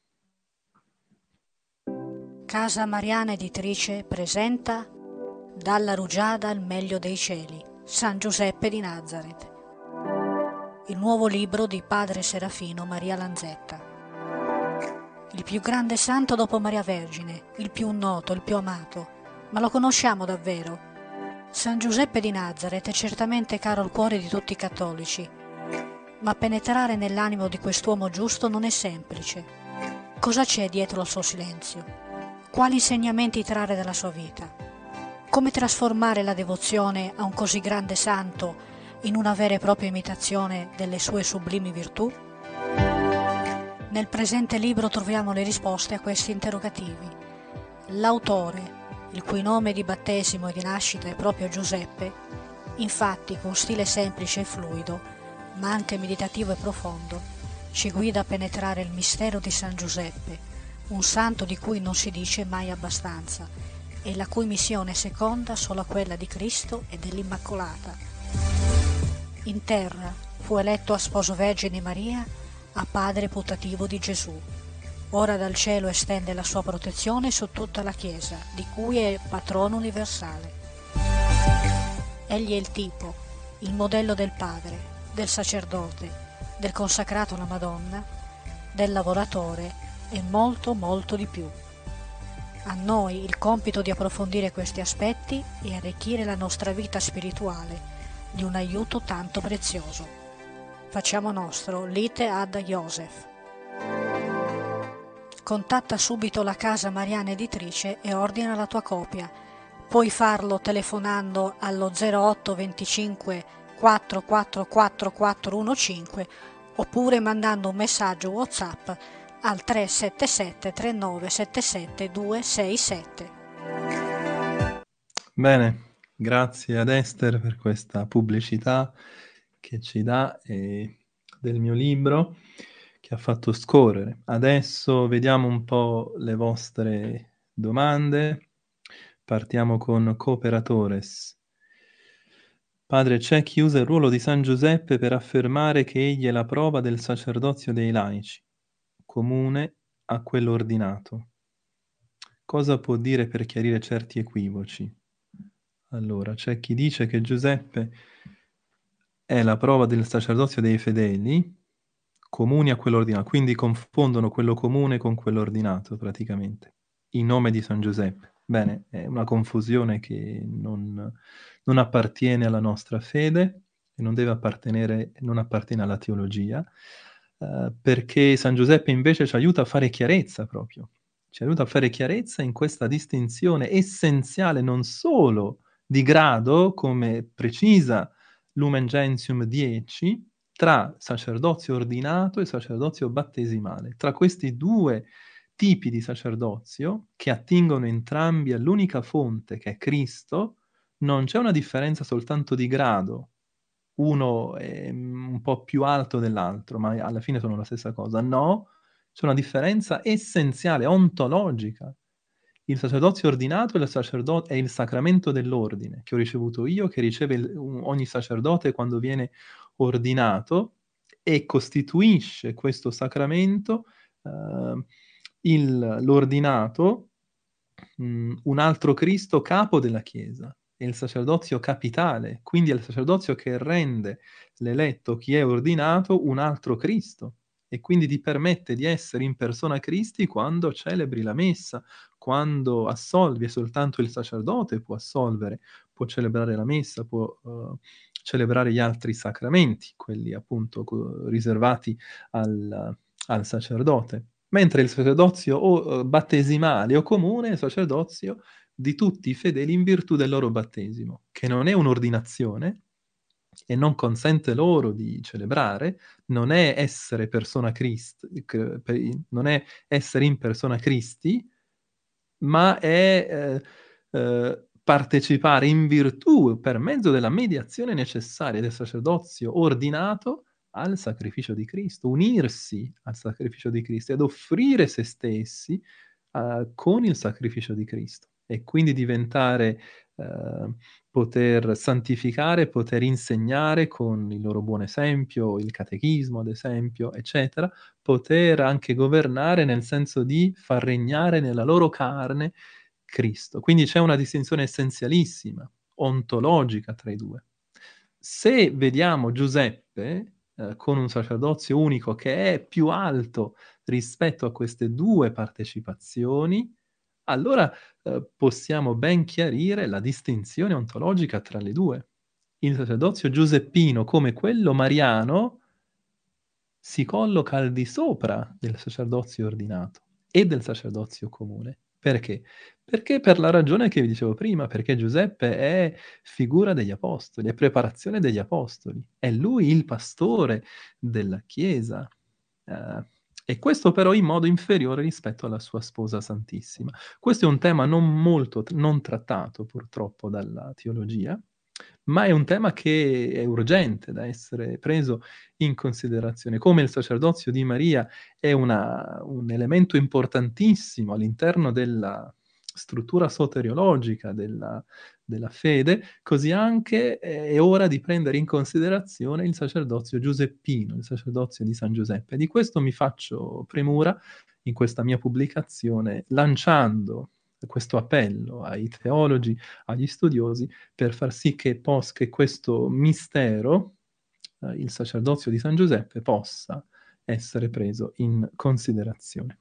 [SPEAKER 3] Casa Mariana Editrice presenta Dalla Rugiada al meglio dei cieli, San Giuseppe di Nazareth, il nuovo libro di padre Serafino Maria Lanzetta. Il più grande santo dopo Maria Vergine, il più noto, il più amato, ma lo conosciamo davvero? San Giuseppe di Nazareth è certamente caro al cuore di tutti i cattolici, ma penetrare nell'animo di quest'uomo giusto non è semplice. Cosa c'è dietro al suo silenzio? Quali insegnamenti trarre dalla sua vita? Come trasformare la devozione a un così grande santo in una vera e propria imitazione delle sue sublimi virtù? Nel presente libro troviamo le risposte a questi interrogativi. L'autore, il cui nome di battesimo e di nascita è proprio Giuseppe, infatti con stile semplice e fluido, ma anche meditativo e profondo, ci guida a penetrare il mistero di San Giuseppe, un santo di cui non si dice mai abbastanza e la cui missione è seconda solo a quella di Cristo e dell'Immacolata. In terra fu eletto a sposo Vergine Maria, a padre putativo di Gesù. Ora dal cielo estende la sua protezione su tutta la Chiesa, di cui è patrono universale. Egli è il tipo, il modello del padre, del sacerdote, del consacrato alla Madonna, del lavoratore e molto molto di più. A noi il compito di approfondire questi aspetti e arricchire la nostra vita spirituale di un aiuto tanto prezioso. Facciamo nostro l'ite ad Joseph. Contatta subito la Casa Mariana Editrice e ordina la tua copia Puoi farlo telefonando allo zero otto venticinque quattro quattro quattro quattro uno cinque oppure mandando un messaggio WhatsApp al tre sette sette tre nove sette sette due sei sette.
[SPEAKER 1] Bene, grazie ad Esther per questa pubblicità che ci dà eh, del mio libro che ha fatto scorrere. Adesso vediamo un po' le vostre domande. Partiamo con Cooperatores. Padre, c'è chi usa il ruolo di San Giuseppe per affermare che egli è la prova del sacerdozio dei laici, comune a quello ordinato. Cosa può dire per chiarire certi equivoci? Allora, c'è chi dice che Giuseppe è la prova del sacerdozio dei fedeli, comuni a quello ordinato, quindi confondono quello comune con quello ordinato, praticamente, in nome di San Giuseppe. Bene, è una confusione che non, non appartiene alla nostra fede e non deve appartenere, non appartiene alla teologia, eh, perché San Giuseppe invece ci aiuta a fare chiarezza proprio, ci aiuta a fare chiarezza in questa distinzione essenziale non solo di grado, come precisa Lumen Gentium dieci, tra sacerdozio ordinato e sacerdozio battesimale. Tra questi due tipi di sacerdozio, che attingono entrambi all'unica fonte, che è Cristo, non c'è una differenza soltanto di grado. Uno è un po' più alto dell'altro, ma alla fine sono la stessa cosa. No, c'è una differenza essenziale, ontologica. Il sacerdozio ordinato è il, sacerdo- è il sacramento dell'ordine che ho ricevuto io, che riceve il- un- ogni sacerdote quando viene ordinato e costituisce questo sacramento, eh, il- l'ordinato, mh, un altro Cristo capo della Chiesa. È il sacerdozio capitale, quindi è il sacerdozio che rende l'eletto, chi è ordinato, un altro Cristo e quindi ti permette di essere in persona Cristi quando celebri la messa, quando assolvi, e soltanto il sacerdote può assolvere, può celebrare la messa, può uh, celebrare gli altri sacramenti, quelli appunto co- riservati al, al sacerdote. Mentre il sacerdozio o, uh, battesimale o comune è il sacerdozio di tutti i fedeli in virtù del loro battesimo, che non è un'ordinazione e non consente loro di celebrare, non è essere persona Cristi, non è essere in persona Cristi, ma è eh, eh, partecipare in virtù, per mezzo della mediazione necessaria del sacerdozio ordinato, al sacrificio di Cristo, unirsi al sacrificio di Cristo ed offrire se stessi uh, con il sacrificio di Cristo e quindi diventare, uh, poter santificare, poter insegnare con il loro buon esempio, il catechismo ad esempio, eccetera, poter anche governare nel senso di far regnare nella loro carne Cristo. Quindi c'è una distinzione essenzialissima, ontologica tra i due. Se vediamo Giuseppe eh, con un sacerdozio unico che è più alto rispetto a queste due partecipazioni, allora eh, possiamo ben chiarire la distinzione ontologica tra le due. Il sacerdozio giuseppino, come quello mariano, si colloca al di sopra del sacerdozio ordinato e del sacerdozio comune. Perché? Perché per la ragione che vi dicevo prima, perché Giuseppe è figura degli apostoli, è preparazione degli apostoli, è lui il pastore della Chiesa. Eh, e questo però in modo inferiore rispetto alla sua sposa santissima. Questo è un tema non molto, non trattato purtroppo dalla teologia, ma è un tema che è urgente da essere preso in considerazione. Come il sacerdozio di Maria è una, un elemento importantissimo all'interno della struttura soteriologica della, della fede, così anche è ora di prendere in considerazione il sacerdozio giuseppino, il sacerdozio di San Giuseppe. Di questo mi faccio premura in questa mia pubblicazione, lanciando questo appello ai teologi, agli studiosi, per far sì che, pos- che questo mistero, eh, il sacerdozio di San Giuseppe, possa essere preso in considerazione.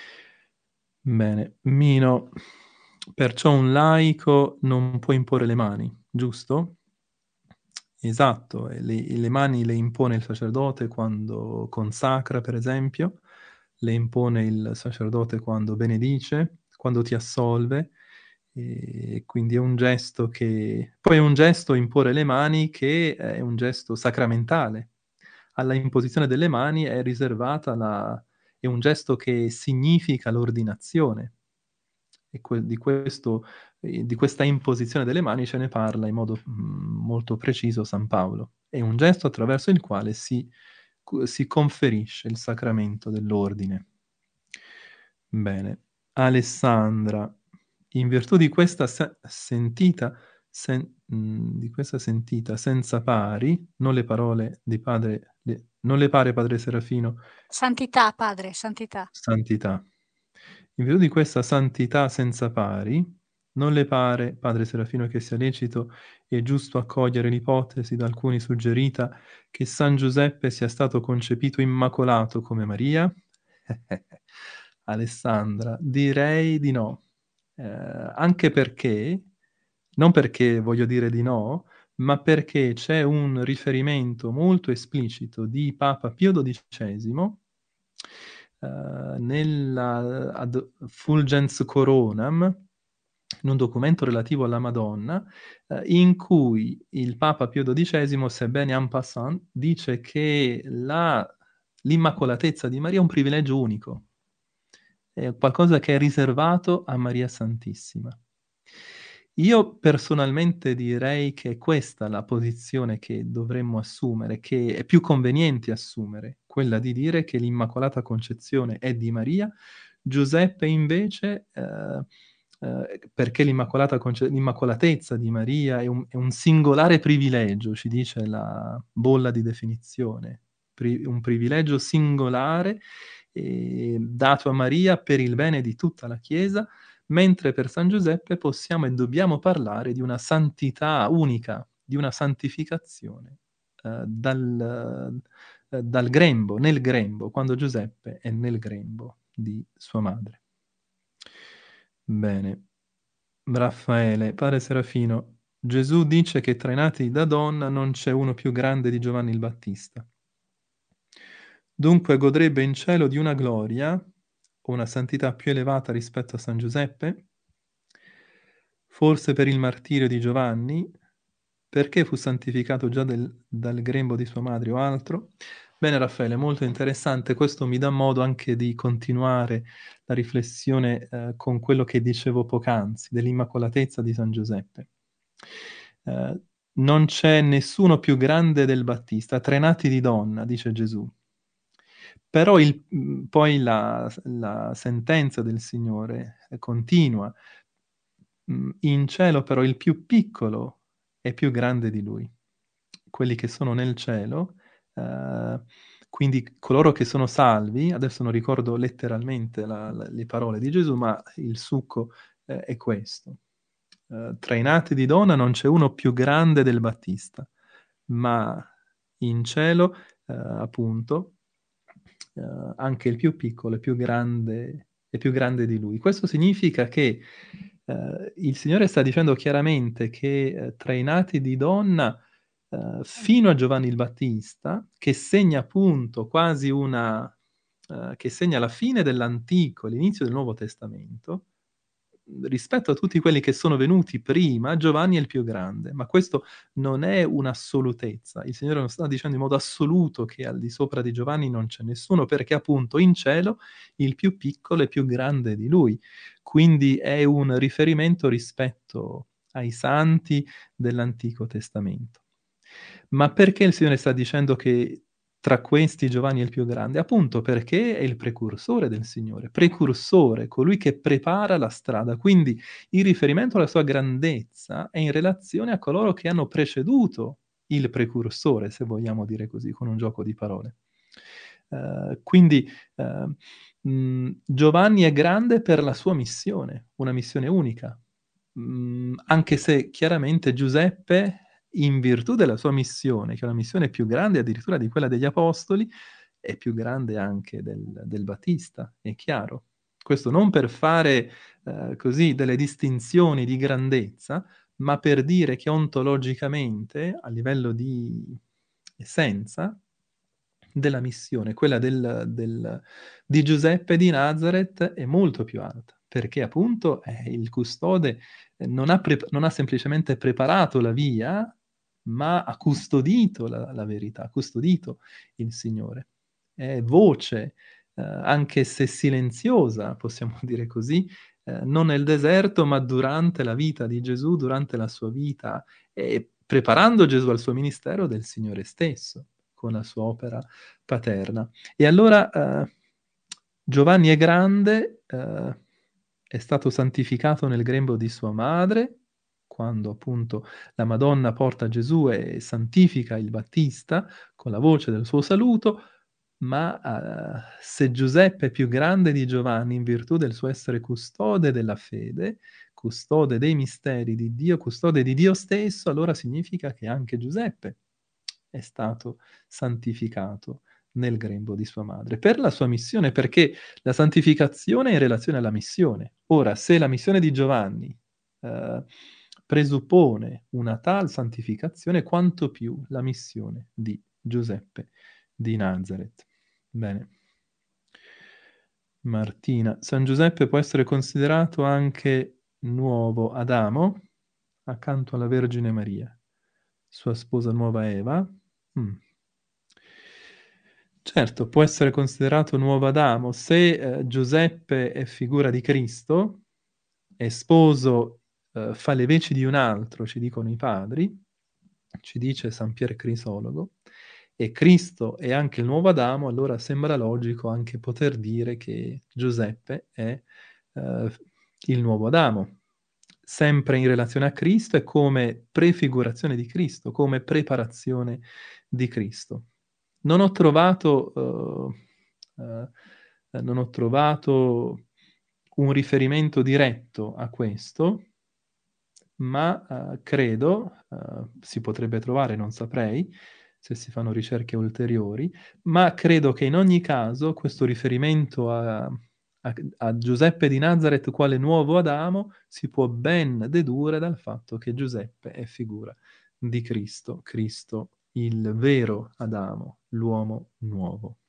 [SPEAKER 1] Bene, Mino, perciò un laico non può imporre le mani, giusto? Esatto, e le, le mani le impone il sacerdote quando consacra, per esempio, le impone il sacerdote quando benedice, quando ti assolve, E quindi è un gesto che... Poi è un gesto imporre le mani che è un gesto sacramentale. Alla imposizione delle mani è riservata la... è un gesto che significa l'ordinazione. E que- di questo, eh, di questa imposizione delle mani ce ne parla in modo mm, molto preciso San Paolo. È un gesto attraverso il quale si, si conferisce il sacramento dell'ordine. Bene. Alessandra, in virtù di questa se- sentita, sen- mh, di questa sentita senza pari, non le parole di padre, le- non le pare padre Serafino,
[SPEAKER 3] Santità, padre, santità.
[SPEAKER 1] santità. In virtù di questa santità senza pari, non le pare, padre Serafino, che sia lecito e giusto accogliere l'ipotesi da alcuni suggerita che San Giuseppe sia stato concepito immacolato come Maria? Alessandra, direi di no. Eh, anche perché, non perché voglio dire di no, ma perché c'è un riferimento molto esplicito di Papa Pio dodicesimo eh, nella ad Fulgens Coronam, in un documento relativo alla Madonna, eh, in cui il Papa Pio dodicesimo, sebbene en passant, dice che la- l'immacolatezza di Maria è un privilegio unico, è qualcosa che è riservato a Maria Santissima. Io personalmente direi che è questa la posizione che dovremmo assumere, che è più conveniente assumere, quella di dire che l'Immacolata Concezione è di Maria. Giuseppe invece, eh, eh, perché l'Immacolata Conce- l'Immacolatezza di Maria è un, è un singolare privilegio, ci dice la bolla di definizione, pri- un privilegio singolare eh, dato a Maria per il bene di tutta la Chiesa, mentre per San Giuseppe possiamo e dobbiamo parlare di una santità unica, di una santificazione eh, dal, eh, dal grembo, nel grembo, quando Giuseppe è nel grembo di sua madre. Bene. Raffaele, padre Serafino, Gesù dice che tra i nati da donna non c'è uno più grande di Giovanni il Battista. Dunque godrebbe in cielo di una gloria o una santità più elevata rispetto a San Giuseppe? Forse per il martirio di Giovanni? Perché fu santificato già del- dal grembo di sua madre o altro? Bene Raffaele, molto interessante. Questo mi dà modo anche di continuare la riflessione eh, con quello che dicevo poc'anzi, dell'immacolatezza di San Giuseppe. Eh, non c'è nessuno più grande del Battista, tre nati di donna, dice Gesù. Però il- mh, poi la, la sentenza del Signore eh, continua. Mm, In cielo però il più piccolo è più grande di lui. Quelli che sono nel cielo, eh, quindi coloro che sono salvi, adesso non ricordo letteralmente la- la- le parole di Gesù, ma il succo eh, è questo. Eh, tra i nati di donna non c'è uno più grande del Battista, ma in cielo, eh, appunto, eh, anche il più piccolo è più grande, è più grande di lui. Questo significa che eh, il Signore sta dicendo chiaramente che eh, tra i nati di donna, eh, fino a Giovanni il Battista, che segna appunto quasi una, eh, che segna la fine dell'Antico, l'inizio del Nuovo Testamento, rispetto a tutti quelli che sono venuti prima, Giovanni è il più grande, ma questo non è un'assolutezza. Il Signore non sta dicendo in modo assoluto che al di sopra di Giovanni non c'è nessuno, perché appunto in cielo il più piccolo è più grande di lui. Quindi è un riferimento rispetto ai santi dell'Antico Testamento. Ma perché il Signore sta dicendo che tra questi Giovanni è il più grande? Appunto perché è il precursore del Signore, precursore, colui che prepara la strada. Quindi il riferimento alla sua grandezza è in relazione a coloro che hanno preceduto il precursore, se vogliamo dire così, con un gioco di parole. Uh, quindi uh, mh, Giovanni è grande per la sua missione, una missione unica, mh, anche se chiaramente Giuseppe, in virtù della sua missione, che è una missione più grande addirittura di quella degli Apostoli, è più grande anche del, del Battista, è chiaro. Questo non per fare eh, così delle distinzioni di grandezza, ma per dire che ontologicamente, a livello di essenza, della missione, quella del, del, di Giuseppe di Nazareth è molto più alta, perché appunto è il custode non ha, pre- non ha semplicemente preparato la via, ma ha custodito la, la verità, ha custodito il Signore. È voce, eh, anche se silenziosa, possiamo dire così, eh, non nel deserto, ma durante la vita di Gesù, durante la sua vita, e preparando Gesù al suo ministero del Signore stesso, con la sua opera paterna. E allora eh, Giovanni è grande, eh, è stato santificato nel grembo di sua madre, quando appunto la Madonna porta Gesù e santifica il Battista con la voce del suo saluto, ma uh, se Giuseppe è più grande di Giovanni in virtù del suo essere custode della fede, custode dei misteri di Dio, custode di Dio stesso, allora significa che anche Giuseppe è stato santificato nel grembo di sua madre, per la sua missione, perché la santificazione è in relazione alla missione. Ora, se la missione di Giovanni eh, presuppone una tal santificazione, quanto più la missione di Giuseppe di Nazareth. Bene. Martina, San Giuseppe può essere considerato anche nuovo Adamo, accanto alla Vergine Maria, sua sposa nuova Eva. Mm. Certo, può essere considerato nuovo Adamo se eh, Giuseppe è figura di Cristo, è sposo, eh, fa le veci di un altro, ci dicono i padri, ci dice San Pier Crisologo, e Cristo è anche il nuovo Adamo, allora sembra logico anche poter dire che Giuseppe è eh, il nuovo Adamo, sempre in relazione a Cristo e come prefigurazione di Cristo, come preparazione di Cristo. Non ho trovato, uh, uh, non ho trovato un riferimento diretto a questo, ma uh, credo, uh, si potrebbe trovare, non saprei, se si fanno ricerche ulteriori, ma credo che in ogni caso questo riferimento a, a, a Giuseppe di Nazareth quale nuovo Adamo si può ben dedurre dal fatto che Giuseppe è figura di Cristo, Cristo il vero Adamo, l'uomo nuovo.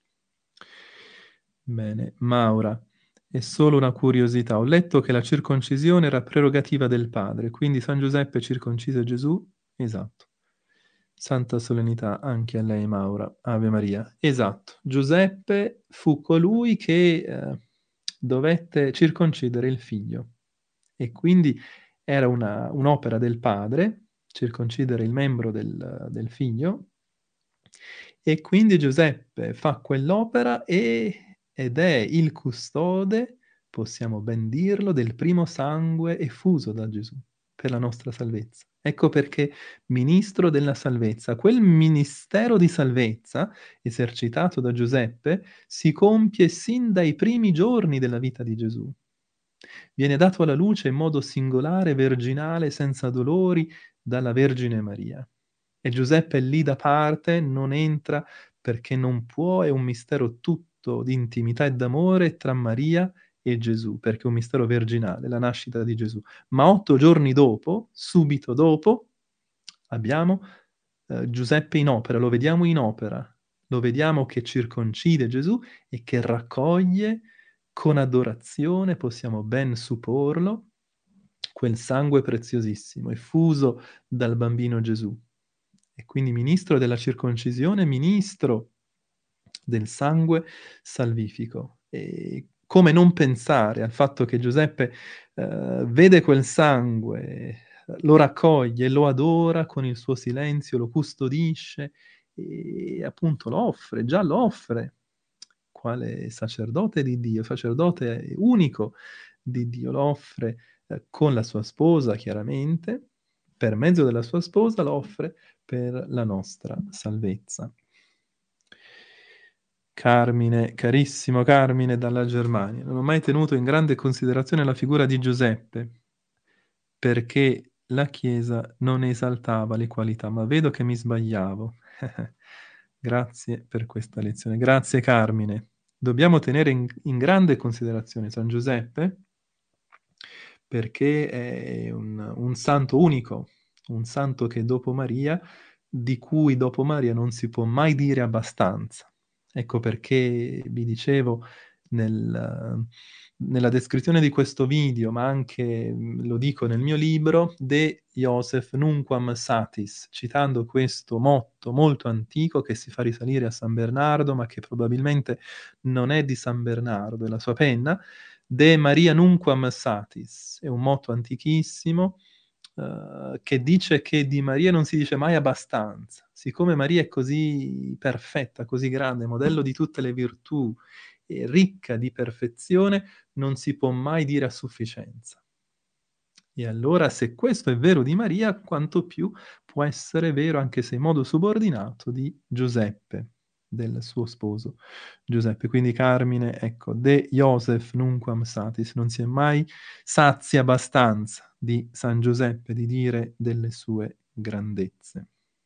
[SPEAKER 1] Bene, Maura, è solo una curiosità. Ho letto che la circoncisione era prerogativa del padre, quindi San Giuseppe circoncise Gesù? Esatto. Santa solennità anche a lei, Maura. Ave Maria. Esatto. Giuseppe fu colui che eh, dovette circoncidere il figlio. E quindi era una, un'opera del padre, circoncidere il membro del, del figlio. E quindi Giuseppe fa quell'opera e, ed è il custode, possiamo ben dirlo, del primo sangue effuso da Gesù per la nostra salvezza. Ecco perché ministro della salvezza. Quel ministero di salvezza esercitato da Giuseppe si compie sin dai primi giorni della vita di Gesù. Viene dato alla luce in modo singolare, virginale, senza dolori, dalla Vergine Maria. E Giuseppe è lì da parte, non entra perché non può, è un mistero tutto di intimità e d'amore tra Maria e Gesù, perché è un mistero virginale, la nascita di Gesù. Ma otto giorni dopo, subito dopo, abbiamo eh, Giuseppe in opera, lo vediamo in opera, lo vediamo che circoncide Gesù e che raccoglie con adorazione, possiamo ben supporlo, quel sangue preziosissimo effuso dal bambino Gesù. E quindi ministro della circoncisione, ministro del sangue salvifico. E come non pensare al fatto che Giuseppe eh, vede quel sangue, lo raccoglie, lo adora con il suo silenzio, lo custodisce e appunto lo offre, già lo offre, quale sacerdote di Dio, sacerdote unico di Dio, lo offre eh, con la sua sposa, chiaramente, per mezzo della sua sposa lo offre per la nostra salvezza. Carmine, carissimo Carmine dalla Germania, non ho mai tenuto in grande considerazione la figura di Giuseppe, perché la Chiesa non esaltava le qualità, ma vedo che mi sbagliavo. Grazie per questa lezione. Grazie Carmine. Dobbiamo tenere in, in grande considerazione San Giuseppe, perché è un, un santo unico, un santo che dopo Maria, di cui dopo Maria non si può mai dire abbastanza. Ecco perché vi dicevo, nel, nella descrizione di questo video, ma anche lo dico nel mio libro, De Joseph nunquam satis, citando questo motto molto antico che si fa risalire a San Bernardo, ma che probabilmente non è di San Bernardo, è la sua penna. De Maria nunquam satis, è un motto antichissimo uh, che dice che di Maria non si dice mai abbastanza. Siccome Maria è così perfetta, così grande, modello di tutte le virtù, e ricca di perfezione, non si può mai dire a sufficienza. E allora, se questo è vero di Maria, quanto più può essere vero, anche se in modo subordinato, di Giuseppe, del suo sposo Giuseppe. Quindi Carmine, ecco, de Joseph nunquam satis, non si è mai sazi abbastanza di San Giuseppe di dire delle sue grandezze.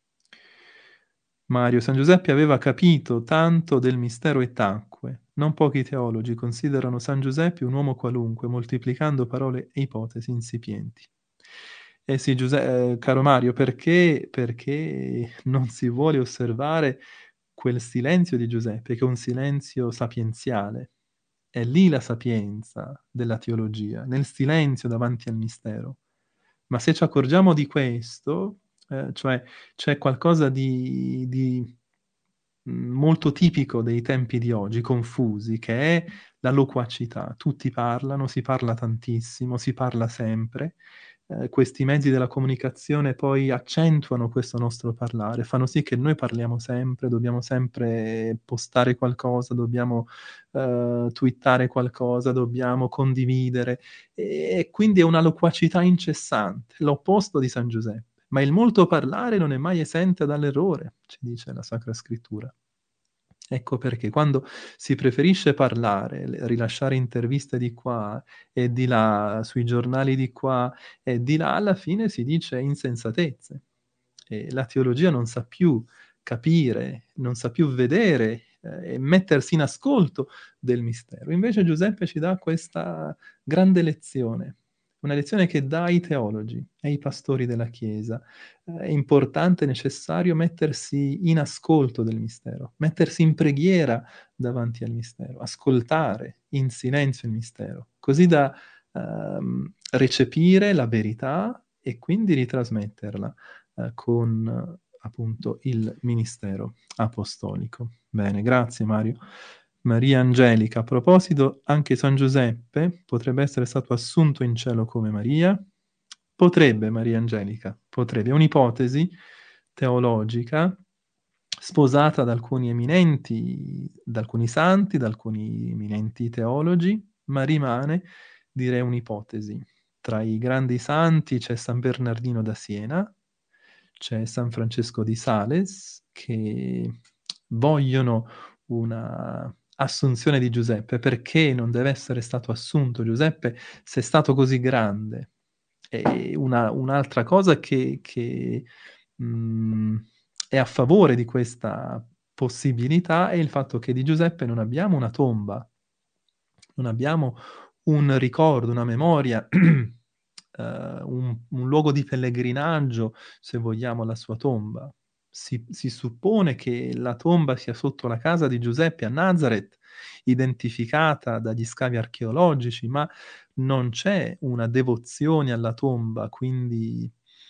[SPEAKER 1] Mario, San Giuseppe aveva capito tanto del mistero e tacque. Non pochi teologi considerano San Giuseppe un uomo qualunque, moltiplicando parole e ipotesi insipienti. Eh sì, Giuseppe, eh, caro Mario, perché, perché non si vuole osservare quel silenzio di Giuseppe, che è un silenzio sapienziale. È lì la sapienza della teologia, nel silenzio davanti al mistero. Ma se ci accorgiamo di questo, eh, cioè c'è qualcosa di, di molto tipico dei tempi di oggi, confusi, che è la loquacità. Tutti parlano, si parla tantissimo, si parla sempre. Eh, questi mezzi della comunicazione poi accentuano questo nostro parlare, fanno sì che noi parliamo sempre, dobbiamo sempre postare qualcosa, dobbiamo eh, twittare qualcosa, dobbiamo condividere, e, e quindi è una loquacità incessante, l'opposto di San Giuseppe. Ma il molto parlare non è mai esente dall'errore, ci dice la Sacra Scrittura. Ecco perché quando si preferisce parlare, rilasciare interviste di qua e di là, sui giornali di qua e di là, alla fine si dice insensatezze. E la teologia non sa più capire, non sa più vedere eh, e mettersi in ascolto del mistero. Invece Giuseppe ci dà questa grande lezione. Una lezione che dà ai teologi, ai pastori della Chiesa. È importante, necessario mettersi in ascolto del mistero, mettersi in preghiera davanti al mistero, ascoltare in silenzio il mistero, così da ehm, recepire la verità e quindi ritrasmetterla eh, con appunto il ministero apostolico. Bene, grazie Mario. Maria Angelica, a proposito, anche San Giuseppe potrebbe essere stato assunto in cielo come Maria? Potrebbe, Maria Angelica, potrebbe. È un'ipotesi teologica sposata da alcuni eminenti, da alcuni santi, da alcuni eminenti teologi, ma rimane, direi, un'ipotesi. Tra i grandi santi c'è San Bernardino da Siena, c'è San Francesco di Sales, che vogliono una assunzione di Giuseppe. Perché non deve essere stato assunto Giuseppe se è stato così grande? E una, un'altra cosa che, che mh, è a favore di questa possibilità è il fatto che di Giuseppe non abbiamo una tomba, non abbiamo un ricordo, una memoria, eh, un, un luogo di pellegrinaggio, se vogliamo, la sua tomba. Si, si suppone che la tomba sia sotto la casa di Giuseppe a Nazareth, identificata dagli scavi archeologici, ma non c'è una devozione alla tomba, quindi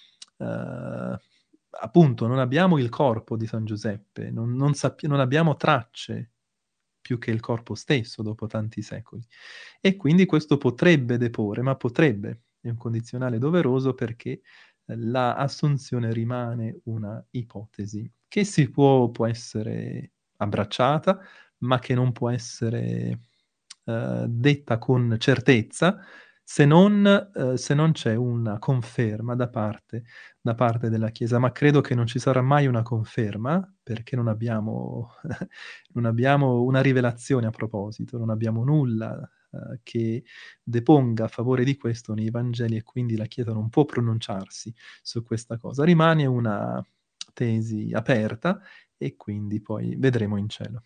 [SPEAKER 1] eh, appunto non abbiamo il corpo di San Giuseppe, non, non, sappi- non abbiamo tracce più che il corpo stesso dopo tanti secoli. E quindi questo potrebbe deporre, ma potrebbe, è un condizionale doveroso perché la assunzione rimane una ipotesi che si può, può essere abbracciata, ma che non può essere eh, detta con certezza se non, eh, se non c'è una conferma da parte, da parte della Chiesa. Ma credo che non ci sarà mai una conferma perché non abbiamo, non abbiamo una rivelazione a proposito, non abbiamo nulla eh, che deponga a favore di questo nei Vangeli e quindi la Chiesa non può pronunciarsi su questa cosa. Rimane una tesi aperta e quindi poi vedremo in cielo.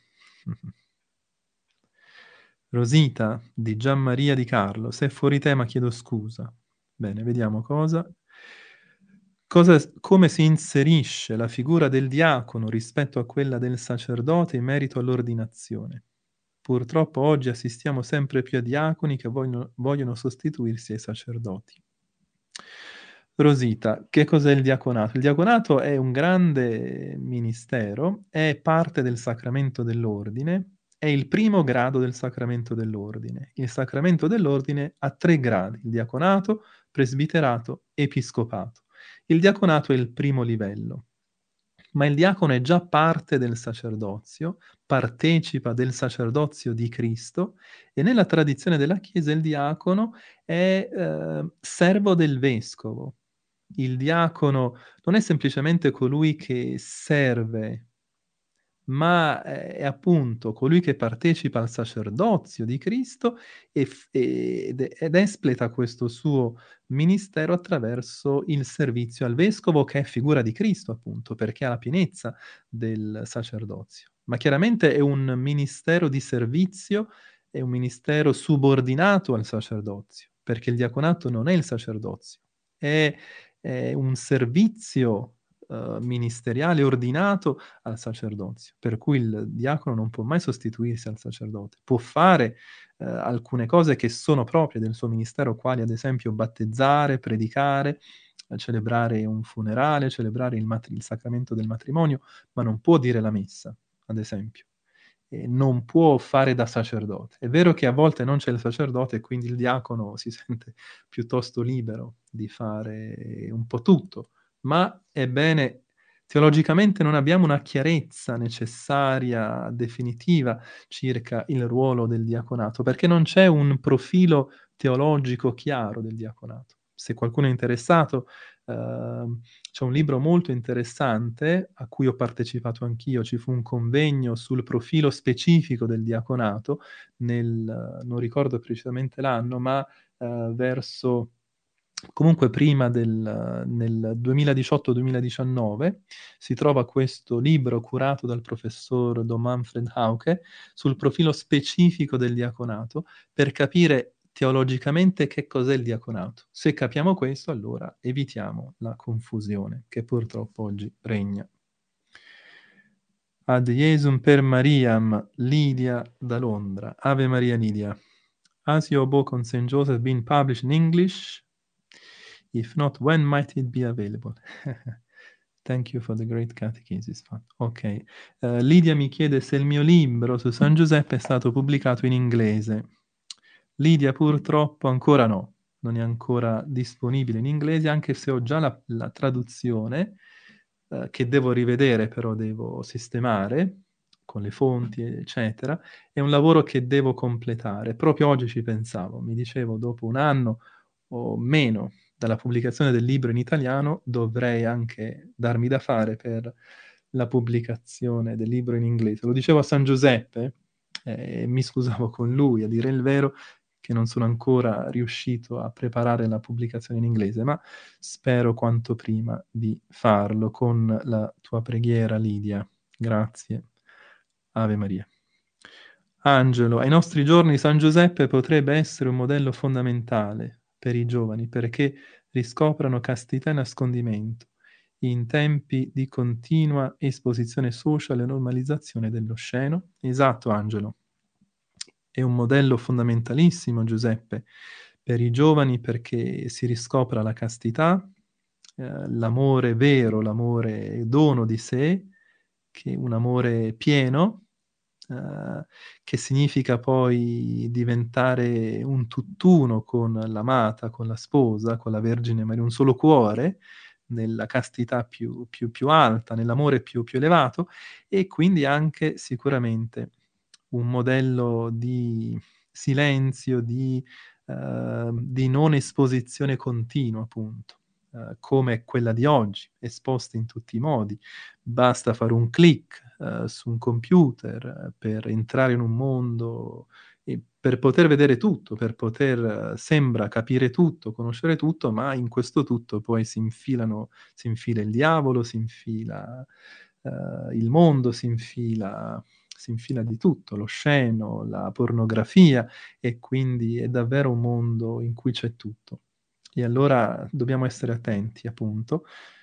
[SPEAKER 1] Rosita di Gianmaria Di Carlo, se è fuori tema chiedo scusa. Bene, vediamo cosa. Cosa, come si inserisce la figura del diacono rispetto a quella del sacerdote in merito all'ordinazione? Purtroppo oggi assistiamo sempre più a diaconi che vogliono, vogliono sostituirsi ai sacerdoti. Rosita, che cos'è il diaconato? Il diaconato è un grande ministero, è parte del sacramento dell'ordine, è il primo grado del sacramento dell'ordine. Il sacramento dell'ordine ha tre gradi: il diaconato, presbiterato, episcopato. Il diaconato è il primo livello, ma il diacono è già parte del sacerdozio, partecipa del sacerdozio di Cristo, e nella tradizione della Chiesa il diacono è eh, servo del vescovo. Il diacono non è semplicemente colui che serve, ma è appunto colui che partecipa al sacerdozio di Cristo e f- ed, ed espleta questo suo ministero attraverso il servizio al vescovo, che è figura di Cristo, appunto, perché ha la pienezza del sacerdozio. Ma chiaramente è un ministero di servizio, è un ministero subordinato al sacerdozio, perché il diaconato non è il sacerdozio, è, è un servizio Uh, ministeriale ordinato al sacerdozio, per cui il diacono non può mai sostituirsi al sacerdote. Può fare uh, alcune cose che sono proprie del suo ministero, quali ad esempio battezzare, predicare, uh, celebrare un funerale, celebrare il, matri- il sacramento del matrimonio, ma non può dire la messa, ad esempio. E non può fare da sacerdote. È vero che a volte non c'è il sacerdote e quindi il diacono si sente piuttosto libero di fare un po' tutto, ma ebbene, teologicamente non abbiamo una chiarezza necessaria, definitiva, circa il ruolo del diaconato, perché non c'è un profilo teologico chiaro del diaconato. Se qualcuno è interessato, eh, c'è un libro molto interessante a cui ho partecipato anch'io, ci fu un convegno sul profilo specifico del diaconato, nel, non ricordo precisamente l'anno, ma eh, verso... Comunque prima del nel duemiladiciotto duemiladiciannove si trova questo libro curato dal professor Don Manfred Hauke sul profilo specifico del diaconato, per capire teologicamente che cos'è il diaconato. Se capiamo questo, allora evitiamo la confusione che purtroppo oggi regna. Ad Jesum per Mariam, Lidia da Londra. Ave Maria Lidia. Has your book on Saint Joseph been published in English? If not, when might it be available? Thank you for the great catechesis. Ok. Uh, Lidia mi chiede se il mio libro su San Giuseppe è stato pubblicato in inglese. Lidia, purtroppo ancora no. Non è ancora disponibile in inglese, anche se ho già la, la traduzione, uh, che devo rivedere, però devo sistemare con le fonti, eccetera. È un lavoro che devo completare. Proprio oggi ci pensavo. Mi dicevo, dopo un anno o meno dalla pubblicazione del libro in italiano, dovrei anche darmi da fare per la pubblicazione del libro in inglese. Lo dicevo a San Giuseppe e eh, mi scusavo con lui, a dire il vero, che non sono ancora riuscito a preparare la pubblicazione in inglese, ma spero quanto prima di farlo con la tua preghiera, Lidia. Grazie. Ave Maria. Angelo, ai nostri giorni San Giuseppe potrebbe essere un modello fondamentale per i giovani, perché riscoprano castità e nascondimento in tempi di continua esposizione social e normalizzazione dell'osceno. Esatto, Angelo. È un modello fondamentalissimo, Giuseppe, per i giovani, perché si riscopra la castità, eh, l'amore vero, l'amore dono di sé, che è un amore pieno, Uh, che significa poi diventare un tutt'uno con l'amata, con la sposa, con la Vergine Maria, un solo cuore, nella castità più, più, più alta, nell'amore più, più elevato, e quindi anche sicuramente un modello di silenzio, di, uh, di non esposizione continua, appunto, uh, come quella di oggi, esposta in tutti i modi. Basta fare un click uh, su un computer uh, per entrare in un mondo e per poter vedere tutto, per poter, uh, sembra capire tutto, conoscere tutto, ma in questo tutto poi si infilano, si infila il diavolo, si infila uh, il mondo, si infila, si infila di tutto, l'osceno, la pornografia, e quindi è davvero un mondo in cui c'è tutto. E allora dobbiamo essere attenti, appunto.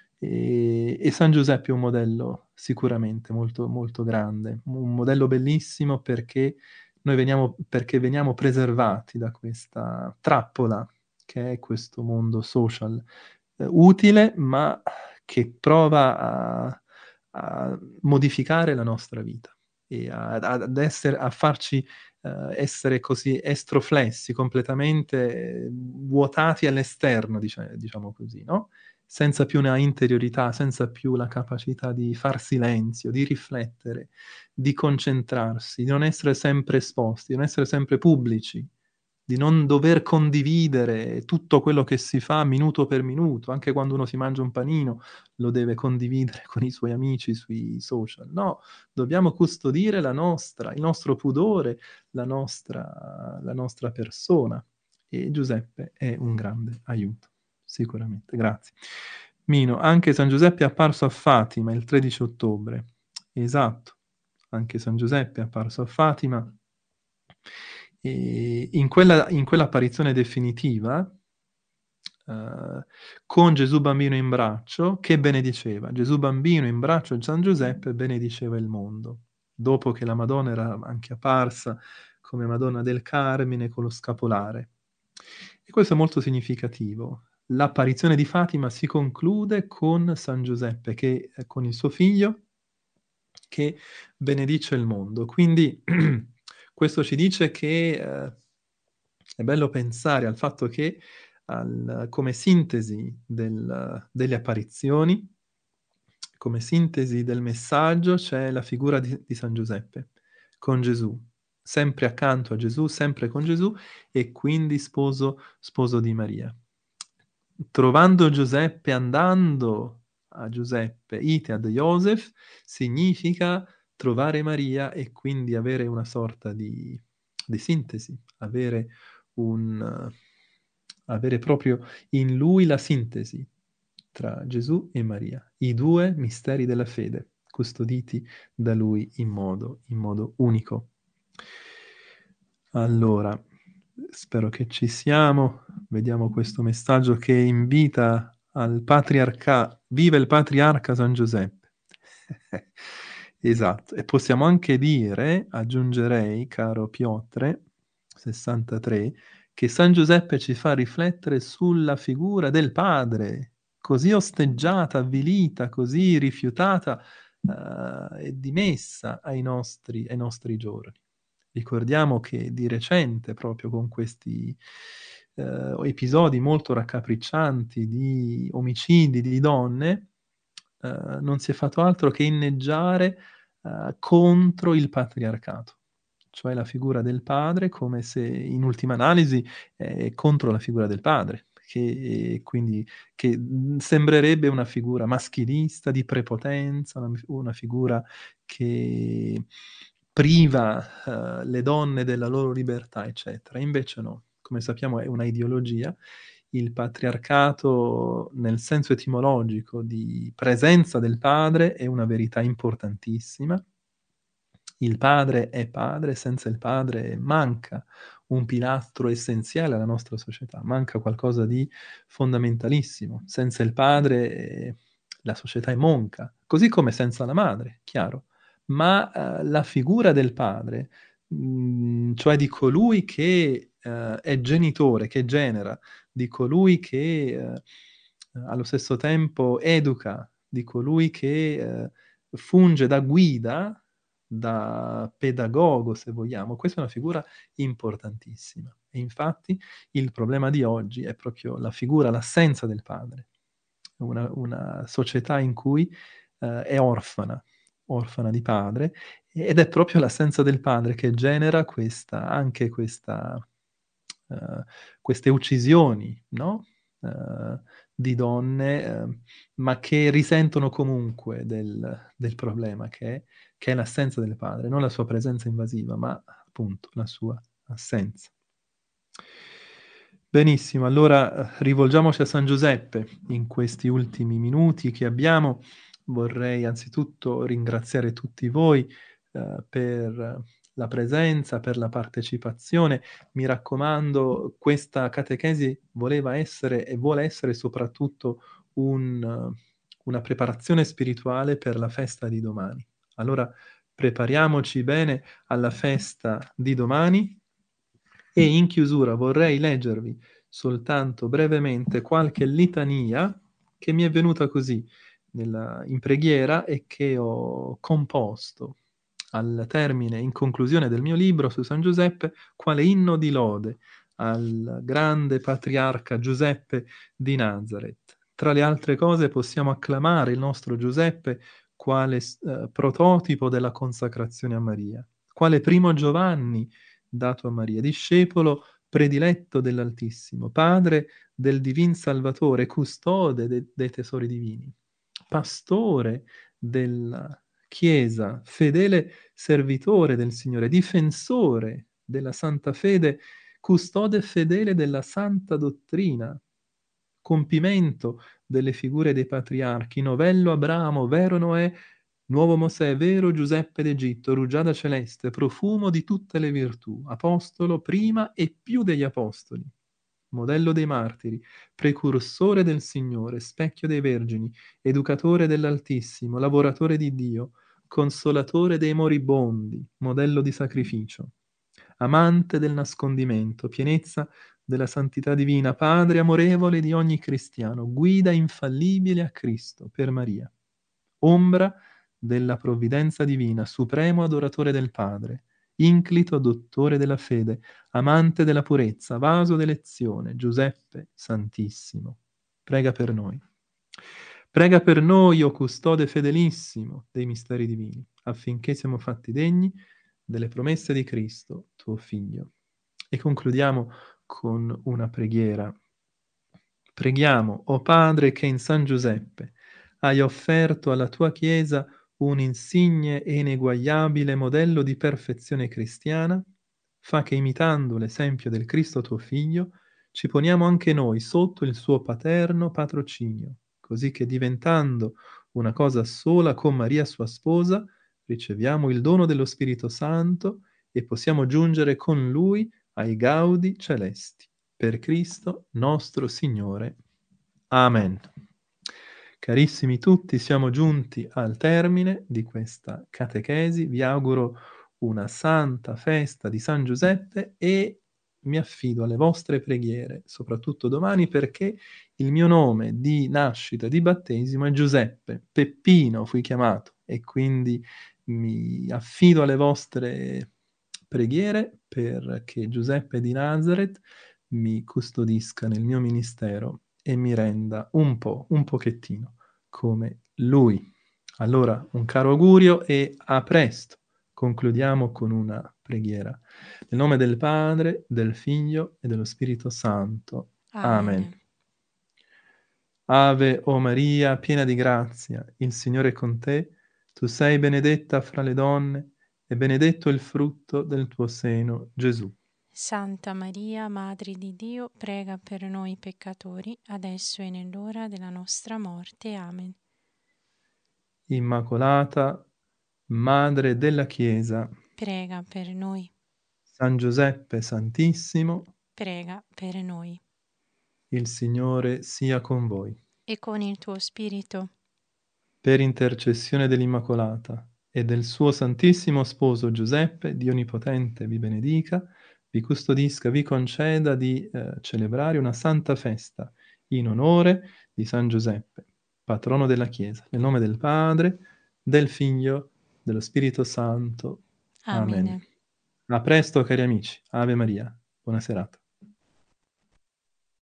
[SPEAKER 1] E, e San Giuseppe è un modello sicuramente molto, molto grande, un modello bellissimo perché noi veniamo, perché veniamo preservati da questa trappola che è questo mondo social, eh, utile, ma che prova a, a modificare la nostra vita e a, ad essere, a farci Uh, essere così estroflessi, completamente eh, vuotati all'esterno, dic- diciamo così, no? Senza più una interiorità, senza più la capacità di far silenzio, di riflettere, di concentrarsi, di non essere sempre esposti, di non essere sempre pubblici, di non dover condividere tutto quello che si fa minuto per minuto, anche quando uno si mangia un panino lo deve condividere con i suoi amici sui social. No, dobbiamo custodire la nostra, il nostro pudore, la nostra, la nostra persona. E Giuseppe è un grande aiuto, sicuramente. Grazie. Mino, anche San Giuseppe è apparso a Fatima il tredici ottobre. Esatto, anche San Giuseppe è apparso a Fatima. E in quella, in quell'apparizione definitiva, Uh, con Gesù bambino in braccio, che benediceva. Gesù bambino in braccio di San Giuseppe benediceva il mondo. Dopo che la Madonna era anche apparsa come Madonna del Carmine con lo scapolare. E questo è molto significativo. L'apparizione di Fatima si conclude con San Giuseppe, che con il suo figlio, che benedice il mondo. Quindi questo ci dice che eh, è bello pensare al fatto che al, come sintesi del, delle apparizioni, come sintesi del messaggio, c'è la figura di, di San Giuseppe con Gesù, sempre accanto a Gesù, sempre con Gesù e quindi sposo, sposo di Maria. Trovando Giuseppe, andando a Giuseppe, ite ad Joseph, significa trovare Maria e quindi avere una sorta di, di sintesi, avere un, avere proprio in lui la sintesi tra Gesù e Maria, i due misteri della fede, custoditi da lui in modo, in modo unico. Allora, spero che ci siamo. Vediamo questo messaggio che invita al patriarca. Viva il patriarca San Giuseppe. Esatto. E possiamo anche dire, aggiungerei, caro Piotre, sessantatré, che San Giuseppe ci fa riflettere sulla figura del padre, così osteggiata, avvilita, così rifiutata eh, e dimessa ai nostri, ai nostri giorni. Ricordiamo che di recente, proprio con questi eh, episodi molto raccapriccianti di omicidi di donne, eh, non si è fatto altro che inneggiare eh, contro il patriarcato, cioè la figura del padre, come se in ultima analisi è contro la figura del padre, che quindi che sembrerebbe una figura maschilista, di prepotenza, una, una figura che priva uh, le donne della loro libertà, eccetera. Invece no, come sappiamo è una ideologia. Il patriarcato, nel senso etimologico di presenza del padre, è una verità importantissima. Il padre è padre, senza il padre manca un pilastro essenziale alla nostra società, manca qualcosa di fondamentalissimo. Senza il padre eh, la società è monca, così come senza la madre, chiaro. Ma eh, la figura del padre, mh, cioè di colui che eh, è genitore, che genera, di colui che eh, allo stesso tempo educa, di colui che eh, funge da guida, da pedagogo, se vogliamo. Questa è una figura importantissima. E infatti il problema di oggi è proprio la figura, l'assenza del padre. Una, una società in cui eh, è orfana, orfana di padre, ed è proprio l'assenza del padre che genera questa, anche questa, uh, queste uccisioni, no? Uh, di donne, uh, ma che risentono comunque del, del problema che è, che è l'assenza del padre, non la sua presenza invasiva, ma appunto la sua assenza. Benissimo, allora rivolgiamoci a San Giuseppe in questi ultimi minuti che abbiamo. Vorrei anzitutto ringraziare tutti voi eh, per la presenza, per la partecipazione. Mi raccomando, questa catechesi voleva essere e vuole essere soprattutto un, una preparazione spirituale per la festa di domani. Allora prepariamoci bene alla festa di domani e in chiusura vorrei leggervi soltanto brevemente qualche litania che mi è venuta così nella, in preghiera e che ho composto al termine, in conclusione del mio libro su San Giuseppe, quale inno di lode al grande patriarca Giuseppe di Nazareth. Tra le altre cose possiamo acclamare il nostro Giuseppe quale eh, prototipo della consacrazione a Maria, quale primo Giovanni dato a Maria, discepolo prediletto dell'Altissimo, padre del Divin Salvatore, custode de- dei tesori divini, pastore della Chiesa, fedele servitore del Signore, difensore della santa fede, custode fedele della santa dottrina, compimento delle figure dei patriarchi, novello Abramo, vero Noè, nuovo Mosè, vero Giuseppe d'Egitto, rugiada celeste, profumo di tutte le virtù, apostolo prima e più degli apostoli, modello dei martiri, precursore del Signore, specchio dei vergini, educatore dell'Altissimo, lavoratore di Dio, consolatore dei moribondi, modello di sacrificio, amante del nascondimento, pienezza della santità divina, Padre amorevole di ogni cristiano, guida infallibile a Cristo per Maria, ombra della provvidenza divina, supremo adoratore del Padre, inclito dottore della fede, amante della purezza, vaso d'elezione, Giuseppe Santissimo. Prega per noi. Prega per noi, o custode fedelissimo dei misteri divini, affinché siamo fatti degni delle promesse di Cristo, tuo Figlio. E concludiamo con una preghiera. Preghiamo, o Padre, che in San Giuseppe hai offerto alla tua Chiesa un insigne e ineguagliabile modello di perfezione cristiana, fa che imitando l'esempio del Cristo tuo Figlio, ci poniamo anche noi sotto il suo paterno patrocinio, così che diventando una cosa sola con Maria sua sposa, riceviamo il dono dello Spirito Santo e possiamo giungere con Lui ai gaudi celesti. Per Cristo nostro Signore. Amen. Carissimi tutti, siamo giunti al termine di questa catechesi. Vi auguro una santa festa di San Giuseppe e mi affido alle vostre preghiere, soprattutto domani, perché il mio nome di nascita, di battesimo è Giuseppe. Peppino fui chiamato e quindi mi affido alle vostre preghiere perché Giuseppe di Nazareth mi custodisca nel mio ministero e mi renda un po', un pochettino come lui. Allora, un caro augurio e a presto. Concludiamo con una preghiera. Nel nome del Padre, del Figlio e dello Spirito Santo. Amen.
[SPEAKER 2] Amen.
[SPEAKER 1] Ave o Maria, piena di grazia, il Signore è con te. Tu sei benedetta fra le donne e benedetto il frutto del tuo seno, Gesù.
[SPEAKER 2] Santa Maria, Madre di Dio, prega per noi peccatori, adesso e nell'ora della nostra morte. Amen.
[SPEAKER 1] Immacolata, Madre della Chiesa,
[SPEAKER 2] Prega per noi.
[SPEAKER 1] San Giuseppe Santissimo,
[SPEAKER 2] Prega per noi.
[SPEAKER 1] il Signore sia con voi.
[SPEAKER 2] E con il tuo spirito.
[SPEAKER 1] Per intercessione dell'Immacolata e del suo Santissimo Sposo Giuseppe, Dio Onnipotente vi benedica, vi custodisca, vi conceda di eh, celebrare una santa festa in onore di San Giuseppe, patrono della Chiesa. Nel nome del Padre, del Figlio, dello Spirito Santo. Amen.
[SPEAKER 2] Amen.
[SPEAKER 1] A presto, cari amici. Ave Maria. Buona serata.